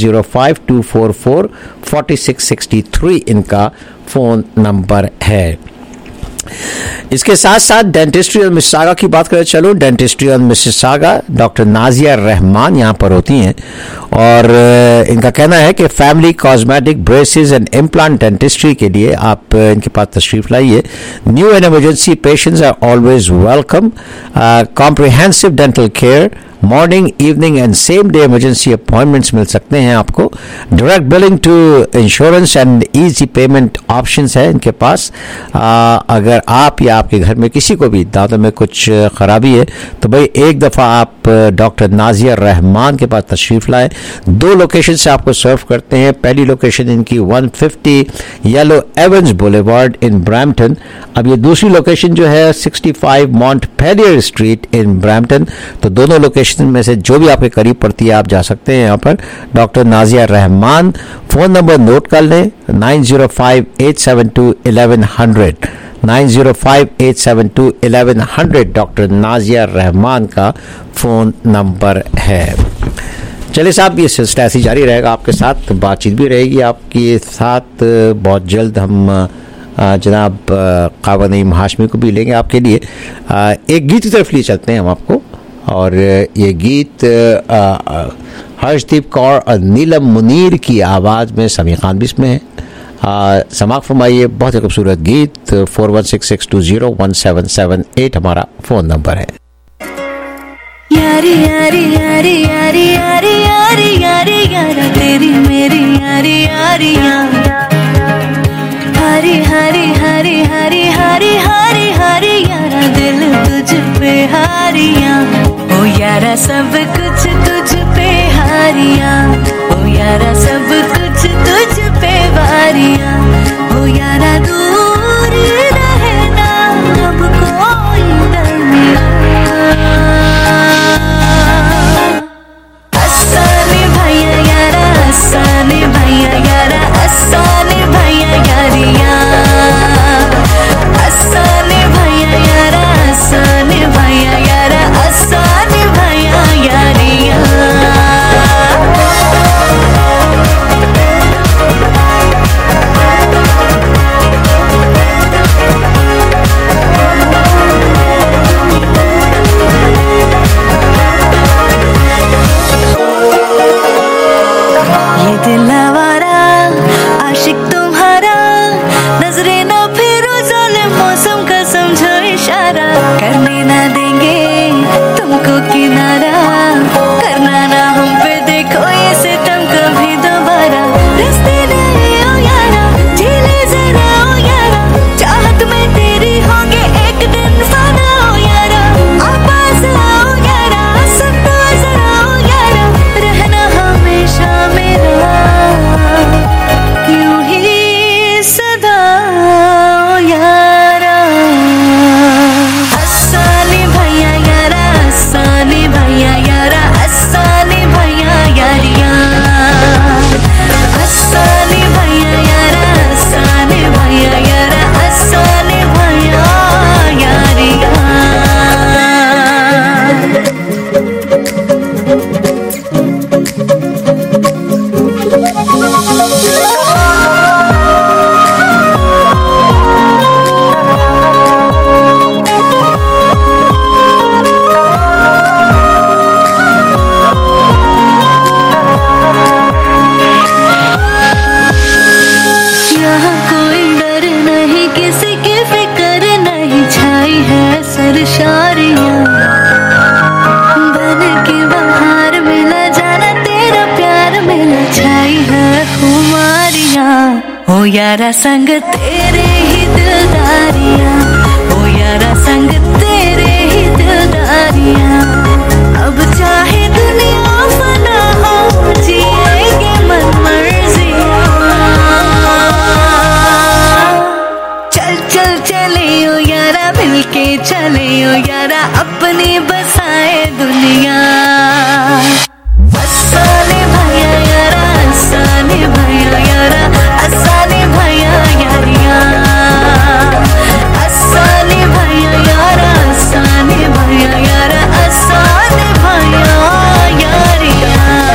9052444663 इनका फ़ोन नंबर है। इसके साथ साथ डेंटिस्ट्री और मिसिसागा की बात करें, चलो डेंटिस्ट्री और मिसिसागा डॉक्टर नाजिया रहमान यहाँ पर होती हैं और इनका कहना है कि family cosmetic braces and implant dentistry के लिए आप इनके पास तशरीफ लाइए। New and emergency patients are always welcome. Comprehensive dental care, morning, evening and same day emergency appointments मिल सकते हैं आपको। Direct billing to insurance and easy payment options है इनके पास। अगर आप या आपके घर में किसी को भी दांतों में कुछ खराबी है तो भाई एक दफ़ा आप डॉक्टर नाजिया रहमान के पास तशरीफ़ लाएं। 2 लोकेशन से आपको सर्व करते हैं। पहली लोकेशन इनकी 150 Yellow Avens boulevard in Brampton. अब ये दूसरी लोकेशन जो है 65 मॉन्टपेलियर स्ट्रीट इन ब्रैम्पटन। तो दोनों लोकेशन में से जो भी आपके करीब पड़ती है आप जा सकते हैं यहाँ पर। Doctor Nazia Rahman, phone number note कर लें 905-872-1100 905-872-1100 डॉक्टर नाजिया रहमान का फ़ोन नंबर है। चलिए साहब, ये सिलसिला ऐसे जारी रहेगा, आपके साथ बातचीत भी रहेगी आपके साथ। बहुत जल्द हम जनाब क़ावा नईम हाशमी को भी लेंगे आपके लिए। एक गीत की तरफ लिए चलते हैं हम आपको, और ये गीत हर्षदीप कौर और नीलम मुनीर की आवाज़ में समी खान भी इसमें है। समाअत फरमाइए। बहुत ही खूबसूरत गीत। 4166201778 हमारा फ़ोन नंबर है। यारी यारी यारी यारी यारी यारी यारी यारा तेरी मेरी यारी यारी हरी हरी हरी हरी हरी हरी हरी यारा दिल तुझ पे हारिया। ओ यारा सब कुछ तुझ पे हारिया। ओ यारा सब कुछ तुझ पे वारिया। ओ यारा दूर रहना अब कोई दरमिया। अस्साने भैया यारा, अस्साने भैया यारा, अस्साने भैया यारिया। अस्साने भैया यारा, अस्साने भैया यारा, अस्साने भैया यारिया। ये दिल आवारा आशिक तुम्हारा, नजरे ना फिरो जालिम मौसम का समझो इशारा। करने ना देंगे तुमको किनारा, करना ना हम पे देखो ये सितम कभी दोबारा। रस्ते नए ओ यारा, झीले जरा ओ यारा, चाहत में तेरी होंगे एक दिन फाना ओ यारा। आपास आओ यारा, सुन तो जरा ओ यारा, रहना हमेशा मेरा यूं ही सदा ओ यारा। अस्साने भैया यारा, अस्साने भैया यारा, अस्साने भैया यारिया। अस्साने भैया यारा, अस्साने भैया यारा, अस्साने भैया यारिया। यहाँ कोई डर नहीं, किसी की फिक्र नहीं, छाई है सरशारियाँ। बन के बाहर मिला जाना तेरा प्यार मिला, छाई है खुमारियाँ। ओ यारा संग तेरे ही दिलदारियाँ, ओ यारा संग तेरे ही दिलदारियाँ। अब चाहे दुनिया फना हो, जिएंगे मन मर्जियाँ। चल चल चले ओ यारा, मिलके चले ओ यारा, अपनी बसाए दुनिया। अस्साने भैया यारा, अस्साने भैया यारा, अस्साने भैया यारिया। अस्साने भैया यारा, अस्साने भैया यारा, अस्साने भैया यारिया।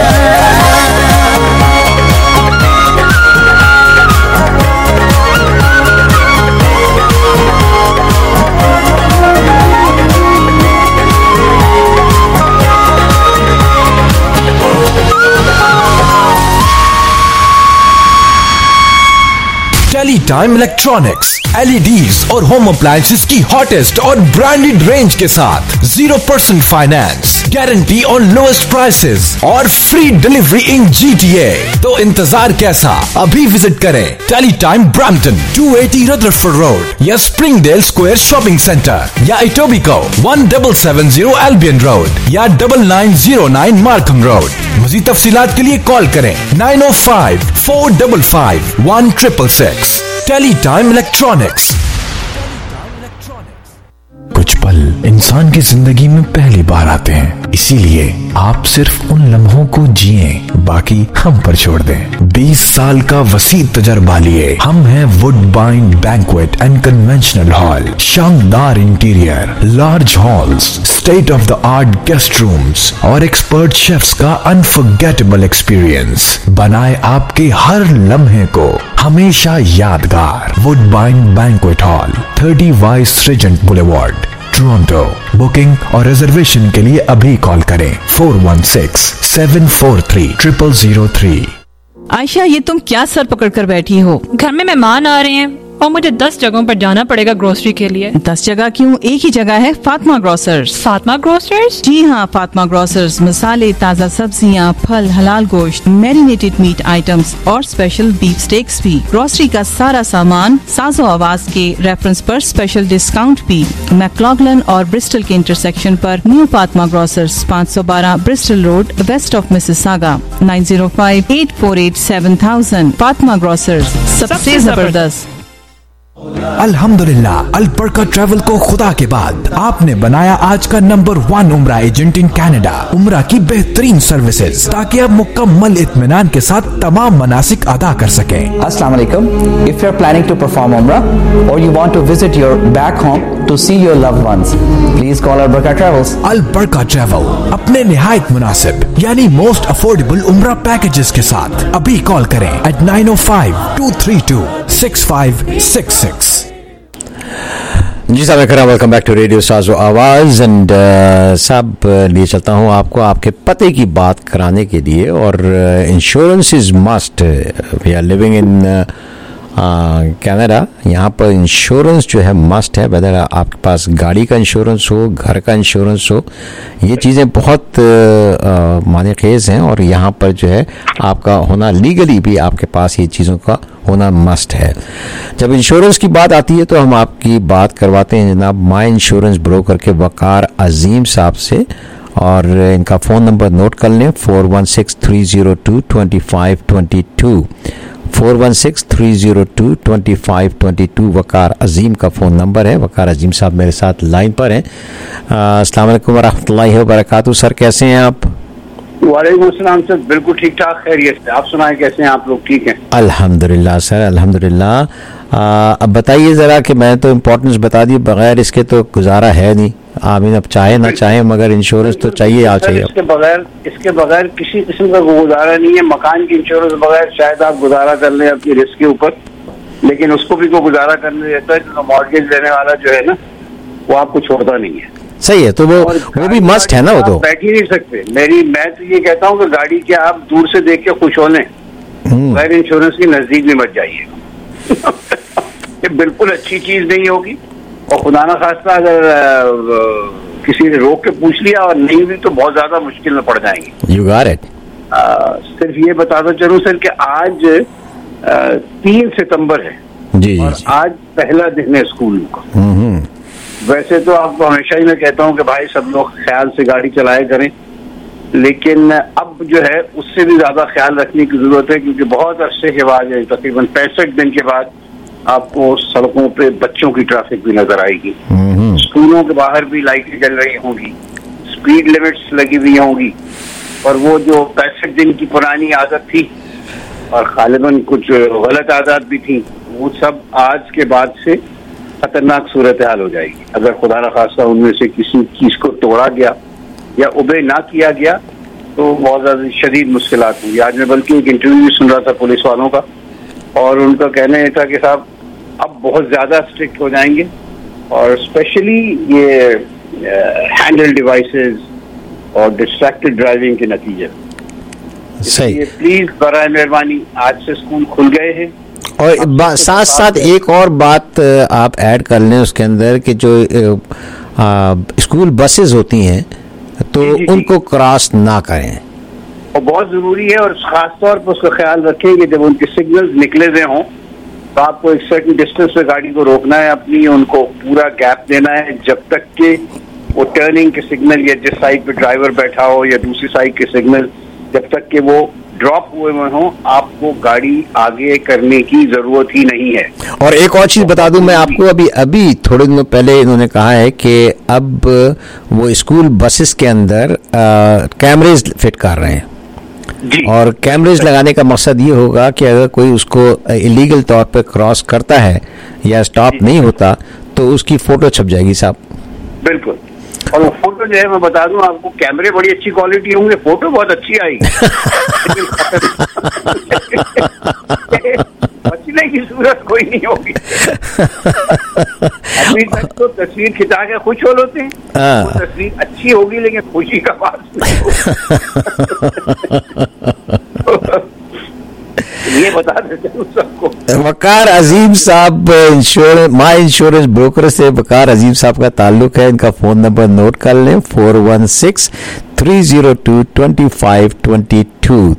टेलीटाइम इलेक्ट्रॉनिक्स, LEDs और होम अप्लायंसेस की हॉटेस्ट और ब्रांडेड रेंज के साथ 0% finance, guarantee on lowest prices और फ्री डिलीवरी इन GTA। तो इंतजार कैसा, अभी विजिट करें Teletime Brampton 280 Rutherford road या स्प्रिंगडेल स्क्वायर शॉपिंग सेंटर या इटोबिको 1770 एल्बियन रोड या 9909 मार्कम रोड। मज़ीद तफसीलात के लिए कॉल करें 905-455-1666। Teletime electronics. कुछ पल इंसान की जिंदगी में पहली बार आते हैं, इसीलिए आप सिर्फ उन लम्हों को जिए, बाकी हम पर छोड़ दें। 20 साल का वसी तजर्बा लिए हम हैं Woodbine banquet and conventional hall. शानदार interior, large halls, state of the art guest rooms और एक्सपर्ट शेफ्स का अनफॉरगेटेबल एक्सपीरियंस बनाए आपके हर लम्हे को हमेशा यादगार। Woodbine banquet hall, 30 Vice Regent boulevard, Toronto. Booking और रिजर्वेशन के लिए अभी कॉल करें 416-743-0003। आयशा, ये तुम क्या सर पकड़ कर बैठी हो? घर में मेहमान आ रहे हैं और मुझे 10 जगहों पर जाना पड़ेगा ग्रोसरी के लिए। 10 जगह क्यों, एक ही जगह है, फातिमा ग्रोसर्स। फातिमा ग्रोसर्स? जी हाँ, फातिमा ग्रोसर्स मसाले, ताज़ा सब्जियाँ, फल, हलाल गोश्त, मैरिनेटेड मीट आइटम्स और स्पेशल बीफ स्टेक्स भी। ग्रोसरी का सारा सामान साजो आवाज के रेफरेंस पर स्पेशल डिस्काउंट भी। मैक्लॉगलन और ब्रिस्टल के इंटरसेक्शन पर new Fatima grocers, 512 Bristol road, west of Mississauga, 9058487000। Fatima grocers, सबसे जबरदस्त। अल्हम्दुलिल्लाह, अल बरका ट्रैवल को खुदा के बाद आपने बनाया आज का नंबर 1 उम्रा एजेंट इन कनाडा। उम्रा की बेहतरीन सर्विसेज ताकि आप मुकम्मल इत्मीनान के साथ तमाम मनासिक अदा कर सकें। Assalamu alaikum. If you're planning to perform Umrah or you want to visit your back home to see your loved ones, please call Al Barka Travels. Al Barka Travel अपने निहायत मुनासिब यानी मोस्ट अफोर्डेबल उम्रा packages के साथ अभी call करें at 905-232-6566। जी साहब, वेलकम बैक टू रेडियो साजो आवाज़। एंड साहब, लिए चलता हूँ आपको आपके पते की बात कराने के लिए। और insurance is must. We are living in Canada, यहाँ पर इंश्योरेंस जो है मस्ट है। वेदर आपके पास गाड़ी का इंश्योरेंस हो, घर का इंश्योरेंस हो, ये चीज़ें बहुत माने खेज हैं। और यहाँ पर जो है आपका होना लीगली भी आपके पास ये चीज़ों का होना मस्ट है। जब इंश्योरेंस की बात आती है तो हम आपकी बात करवाते हैं जनाब माई इंश्योरेंस ब्रोकर के वकार अजीम साहब से। और इनका फ़ोन नंबर नोट कर लें 416-302-2522। 416-302-2522 वकार अजीम का फ़ोन नंबर है। वकार अजीम साहब मेरे साथ लाइन पर हैं। अस्सलाम वालेकुम वरहमतुल्लाहि वबरकातुहू। सर, कैसे हैं आप? वालेकुम अस्सलाम सर, बिल्कुल ठीक ठाक, खैरियत से। आप सुनाएं, कैसे हैं आप लोग? ठीक हैं अल्हम्दुलिल्लाह सर, अल्हम्दुलिल्लाह। अब बताइए ज़रा कि मैं तो इम्पोर्टेंस बता दी, बगैर इसके तो गुजारा है नहीं। आमीन, अब चाहे ना चाहे मगर इंश्योरेंस तो चाहिए चाहिए। इसके बगैर किसी किस्म का गुजारा नहीं है। मकान की इंश्योरेंस बगैर शायद आप गुजारा कर लें अपनी रिस्क के ऊपर, लेकिन उसको भी कोई गुजारा करने देता है तो मॉर्गेज लेने वाला जो है ना, वो आपको छोड़ता नहीं है। सही है, तो वो भी मस्ट है ना। वो तो बैठ ही नहीं सकते। मैं तो ये कहता हूँ कि गाड़ी के आप दूर से देख के खुश हो लें, बगैर इंश्योरेंस के नजदीक भी मत जाइए। ये बिल्कुल अच्छी चीज नहीं होगी। और खुदा ना खास्ता अगर किसी ने रोक के पूछ लिया और नहीं हुई तो बहुत ज्यादा मुश्किल में पड़ जाएंगे। You got it. सिर्फ ये बताता चलूं सर कि आज 3 सितंबर है जी, और आज पहला दिन है स्कूल का। वैसे तो आपको हमेशा ही मैं कहता हूं कि भाई सब लोग ख्याल से गाड़ी चलाए करें, लेकिन अब जो है उससे भी ज्यादा ख्याल रखने की जरूरत है, क्योंकि बहुत अरसे के बाद, तकरीबन 65 दिन के बाद आपको सड़कों पे बच्चों की ट्रैफिक भी नजर आएगी। स्कूलों के बाहर भी लाइटें जल रही होंगी, स्पीड लिमिट्स लगी हुई होंगी। और वो जो 65 दिन की पुरानी आदत थी और गालिबन कुछ गलत आदत भी थी, वो सब आज के बाद से खतरनाक सूरत हाल हो जाएगी। अगर खुदा न खास्ता उनमें से किसी चीज को तोड़ा गया या उबे ना किया गया तो बहुत ज्यादा शदीद मुश्किलात होंगी। आज मैं बल्कि एक इंटरव्यू सुन रहा था पुलिस वालों का, और उनका कहना ये था कि साहब अब बहुत ज्यादा स्ट्रिक्ट हो जाएंगे, और स्पेशली ये हैंडल डिवाइसेस और डिस्ट्रैक्टेड ड्राइविंग के नतीजे। सही, प्लीज बराए मेहरबानी, आज से स्कूल खुल गए हैं। और साथ साथ एक और बात आप ऐड कर लें उसके अंदर कि जो स्कूल बसेस होती हैं तो उनको क्रॉस ना करें। और बहुत जरूरी है, और खास तौर पर उसका ख्याल रखें कि जब उनके सिग्नल्स निकले हुए हों तो आपको एक सर्टेन डिस्टेंस पे गाड़ी को रोकना है अपनी, उनको पूरा गैप देना है जब तक कि वो टर्निंग के सिग्नल या जिस साइड पे ड्राइवर बैठा हो या दूसरी साइड के सिग्नल जब तक कि वो ड्रॉप हुए हों आपको गाड़ी आगे करने की जरूरत ही नहीं है। और एक और चीज बता दूं मैं आपको, अभी थोड़े दिनों पहले इन्होंने कहा है कि अब वो स्कूल बसेस के अंदर कैमरेज फिट कर रहे हैं, और कैमरेज लगाने का मकसद ये होगा कि अगर कोई उसको इलीगल तौर पे क्रॉस करता है या स्टॉप नहीं होता तो उसकी फोटो छप जाएगी साहब। बिल्कुल, और वो फोटो जो है मैं बता दूं आपको, कैमरे बड़ी अच्छी क्वालिटी होंगे, फोटो बहुत अच्छी आएगी। बचने की सूरत कोई नहीं होगी। अभी तक तो तस्वीर खिंचा के खुश हो लेते हैं, वो तस्वीर अच्छी होगी लेकिन खुशी का बात नहीं होगी। ये बता देते हैं सबको। वकार अजीम साहब माई इंश्योरेंस ब्रोकर से वकार अजीम साहब का ताल्लुक है। इनका फोन नंबर नोट कर लें, 416-302-2522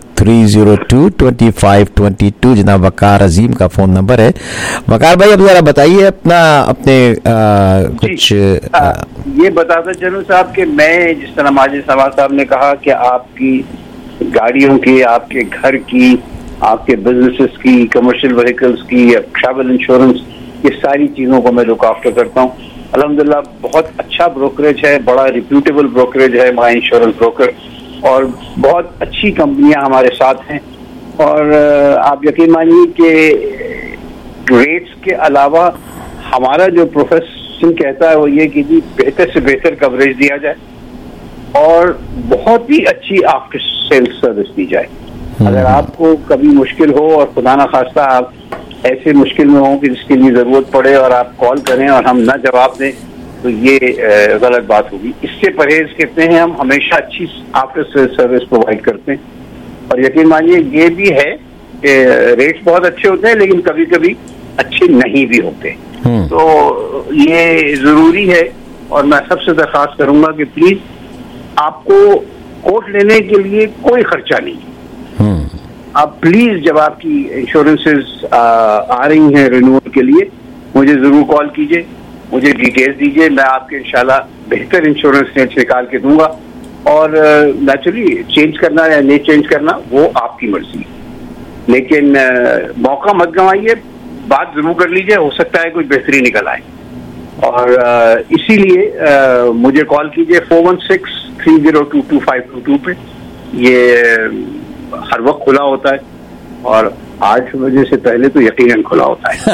302-2522 जनाब वकार अजीम का फोन नंबर है। वकार भाई अब जरा बताइए अपने कुछ ये बताता चलूं साहब कि मैं जिस तरह माजिद समाज साहब ने कहा कि आपकी गाड़ियों की, आपके घर की, आपके बिजनेसेस की, कमर्शियल व्हीकल्स की, ट्रैवल इंश्योरेंस, ये सारी चीजों को मैं लुक आफ्टर करता हूँ। अल्हम्दुलिल्लाह बहुत अच्छा ब्रोकरेज है, बड़ा रिप्यूटेबल ब्रोकरेज है माई इंश्योरेंस ब्रोकर, और बहुत अच्छी कंपनियां हमारे साथ हैं। और आप यकीन मानिए कि रेट्स के अलावा हमारा जो प्रोफेशन कहता है वो ये कि जी बेहतर से बेहतर कवरेज दिया जाए और बहुत ही अच्छी आफ्टर सेल्स सर्विस दी जाए। अगर आपको कभी मुश्किल हो और खुदा ना खास्ता आप ऐसे मुश्किल में हो कि जिसके लिए जरूरत पड़े और आप कॉल करें और हम ना जवाब दें तो ये गलत बात होगी। इससे परहेज करते हैं, हम हमेशा अच्छी आफ्टर सेल्स सर्विस प्रोवाइड करते हैं। और यकीन मानिए ये भी है कि रेट्स बहुत अच्छे होते हैं लेकिन कभी कभी अच्छे नहीं भी होते, तो ये जरूरी है। और मैं सबसे दरख्वास्त करूंगा कि प्लीज आपको कोट लेने के लिए कोई खर्चा नहीं, आप प्लीज जब आपकी इंश्योरेंसेस आ रही हैं रिन्यूअल के लिए मुझे जरूर कॉल कीजिए, मुझे डिटेल्स दीजिए, मैं आपके इंशाल्लाह बेहतर इंश्योरेंस रेट्स निकाल के दूंगा। और नेचुरली चेंज करना या नहीं चेंज करना वो आपकी मर्जी, लेकिन मौका मत गंवाइए, बात जरूर कर लीजिए, हो सकता है कुछ बेहतरी निकल आए। और इसीलिए मुझे कॉल कीजिए 416-302-2522 पे, ये हर वक्त खुला होता है और 8 बजे से पहले तो यकीनन खुला होता है।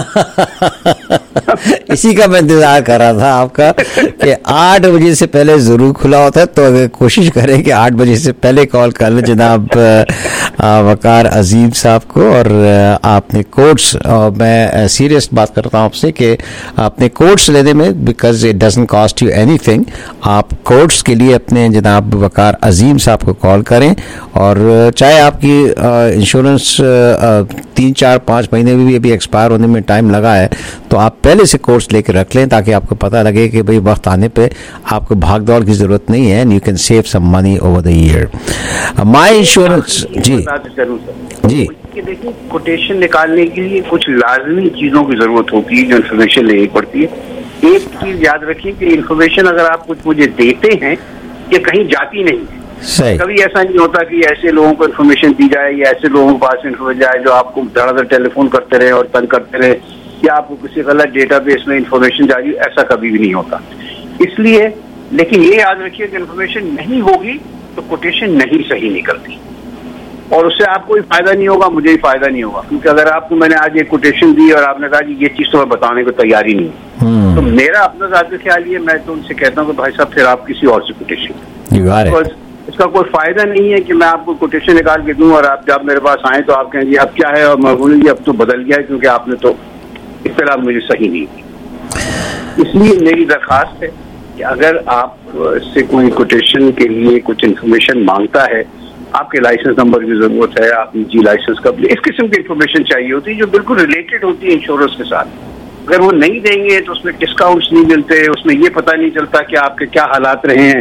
इसी का मैं इंतजार कर रहा था आपका कि 8 बजे से पहले जरूर खुला होता है, तो अगर कोशिश करें कि 8 बजे से पहले कॉल कर लें जनाब वकार अजीम साहब को। और आपने कोड्स, मैं सीरियस बात करता हूँ आपसे कि आपने कोड्स लेने में, because it doesn't cost you anything, आप कोड्स के लिए अपने जनाब वकार अजीम साहब को कॉल करें। और चाहे आपकी इंश्योरेंस 3, 4, 5 महीने में भी अभी एक्सपायर होने में टाइम लगा है तो आप पहले से कोर्स लेकर रख लें ताकि आपको पता लगे कि भाई वक्त आने पे आपको भाग दौड़ की जरूरत नहीं है, and you can save some money over the year. My insurance ji देखिए, कोटेशन निकालने के लिए कुछ लाजमी चीजों की जरूरत होती है जो इन्फॉर्मेशन लेनी पड़ती है। एक चीज याद रखिए कि इन्फॉर्मेशन अगर आप कुछ मुझे देते हैं ये कहीं जाती नहीं है। कभी ऐसा नहीं होता कि ऐसे लोगों को इन्फॉर्मेशन दी जाए या ऐसे लोगों के पास इन्फॉर्मेशन जाए जो आपको धड़ाधड़ टेलीफोन करते रहे और तंग करते रहे या आपको किसी गलत डेटाबेस में इन्फॉर्मेशन जारी, ऐसा कभी भी नहीं होता। इसलिए लेकिन ये याद रखिए कि इन्फॉर्मेशन नहीं होगी तो कोटेशन नहीं सही निकलती और उससे आपको भी फायदा नहीं होगा, मुझे भी फायदा नहीं होगा। क्योंकि अगर आपको मैंने आज एक कोटेशन दी और आपने कहा कि ये चीज तो मैं बताने को तैयार ही नहीं, तो मेरा अपना ज़ाती ख्याल ये, मैं तो उनसे कहता हूँ कि भाई साहब फिर आप किसी और से कोटेशन, इसका कोई फायदा नहीं है कि मैं आपको कोटेशन निकाल के दूं और आप जब मेरे पास आए तो आप कहेंगे अब क्या है और मैं बोलूँगी अब तो बदल गया है क्योंकि आपने तो इत्तला मुझे सही नहीं दी। इसलिए मेरी दरखास्त है कि अगर आप से कोई कोटेशन के लिए कुछ इन्फॉर्मेशन मांगता है, आपके लाइसेंस नंबर की जरूरत है, आप निजी लाइसेंस कब ले, इस किस्म की इन्फॉर्मेशन चाहिए होती है जो बिल्कुल रिलेटेड होती है इंश्योरेंस के साथ। अगर वो नहीं देंगे तो उसमें डिस्काउंट्स नहीं मिलते, उसमें ये पता नहीं चलता कि आपके क्या हालात रहे हैं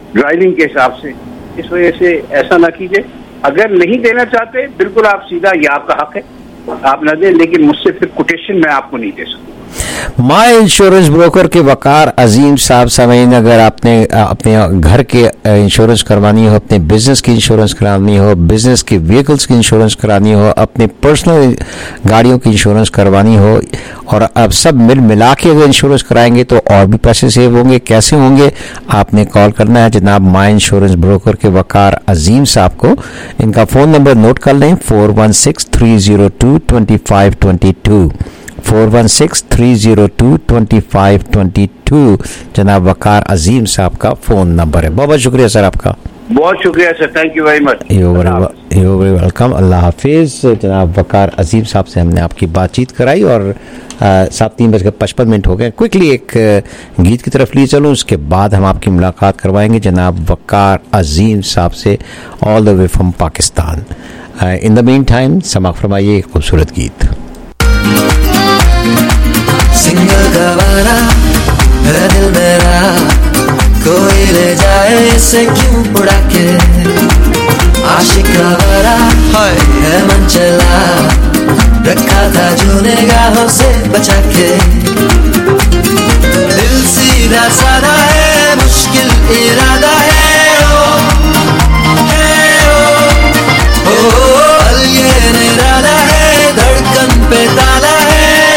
ड्राइविंग के हिसाब से। इस वजह से ऐसा ना कीजिए। अगर नहीं देना चाहते बिल्कुल आप सीधा, ये आपका हक है, आप ना दें, लेकिन मुझसे फिर कोटेशन मैं आपको नहीं दे सकूँ। माय इंश्योरेंस ब्रोकर के वकार अजीम साहब समीन, अगर आपने अपने घर के इंश्योरेंस करवानी हो, अपने बिजनेस की इंश्योरेंस करानी हो, बिजनेस की व्हीकल्स की इंश्योरेंस करानी हो, अपने पर्सनल गाड़ियों की इंश्योरेंस करवानी हो, और अब सब मिला के अगर इंश्योरेंस कराएंगे तो और भी पैसे सेव होंगे। कैसे होंगे? आपने कॉल करना है जनाब माय इंश्योरेंस ब्रोकर के वकार अजीम साहब को। इनका फोन नंबर नोट कर लें, 4163022522, 4163022522 जनाब वकार अजीम साहब का फोन नंबर है। बहुत बहुत शुक्रिया सर आपका। बहुत शुक्रिया sir, thank you very much. You very welcome. अल्लाह हाफिज। जनाब वकार अजीम साहब से हमने आपकी बातचीत कराई और 7:55 हो गए। क्विकली एक गीत की तरफ लिए चलूँ, उसके बाद हम आपकी मुलाकात करवाएंगे जनाब वकार अजीम साहब से, all the way from Pakistan. In the meantime समाअत फरमाइए एक खूबसूरत गीत। सिंगल गवारा है दिल मेरा, कोई ले जाए इसे क्यों उड़ा के, आशिक गवारा है मन चला, रखा था जो निगाहों से बचा के। दिल सीधा साधा है, मुश्किल इरादा है, ओ ये निराला है, धड़कन पे ताला है।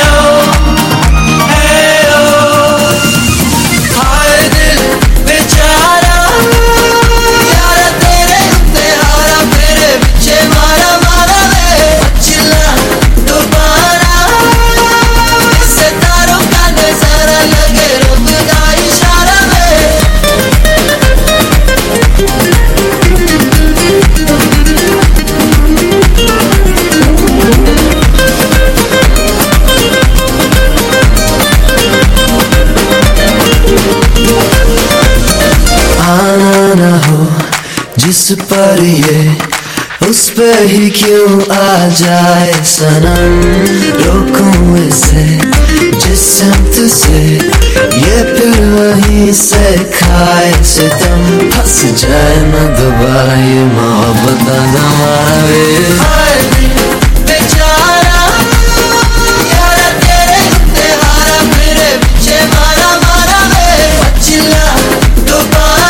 जिस पर ये उस पे ही क्यों आ जाए सनम, रोकूं इसे जिस सिमत से ये फिर वहीं से खाए सितम, फंस जाए न दोबारा ये मोहब्बत ना जमावे। बेचारा यारा तेरे तेहारा मेरे पीछे मारा मारा वे, चिल्ला दोबारा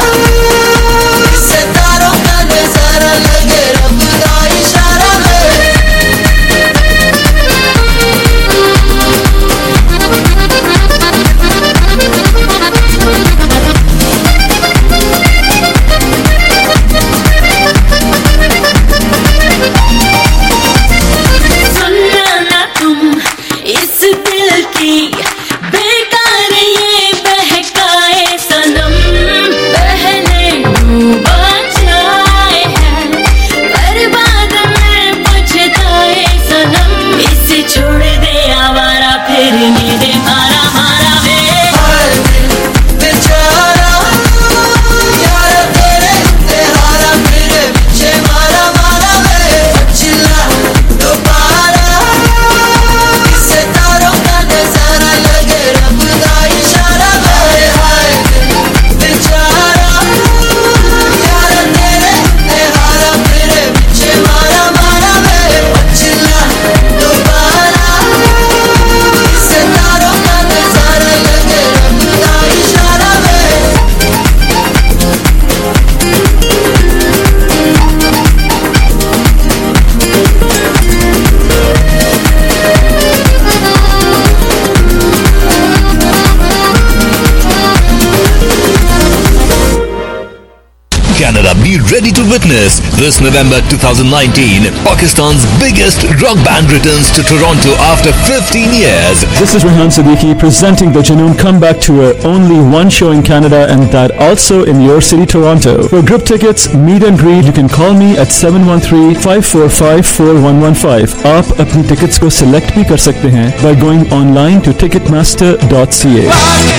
Canada, be ready to witness this November 2019 Pakistan's biggest rock band returns to Toronto after 15 years. This is Rehan Siddiqui presenting the Junoon Comeback Tour, only one show in Canada and that also in your city, Toronto. For group tickets, meet and greet, you can call me at 713-545-4115. आप अपनी tickets को select भी कर सकते हैं by going online to ticketmaster.ca.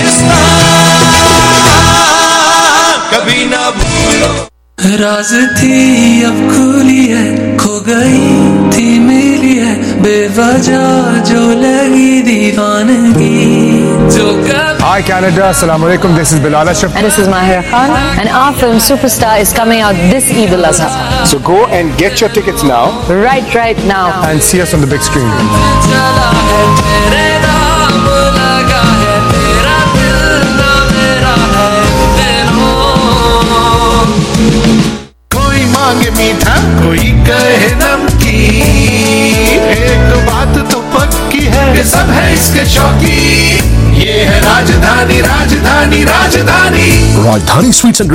कभी ना भूलो राज थी अब खुली है, खो गई थी मिली है, बेवजह जो लगी दीवानगी। Hi Canada, Assalamu alaikum. This is Bilal Ashraf. And this is Mahira Khan. And our film Superstar is coming out this Eid al-Azha. So go and get your tickets now. Right now. And see us on the big screen. कोई मांगे मीठा कोई कहे नमकीन, एक बात तो पक्की है कि सब है इसके शौकीन। ये है राजधानी राजधानी राजधानी राजधानी स्वीट्स एंड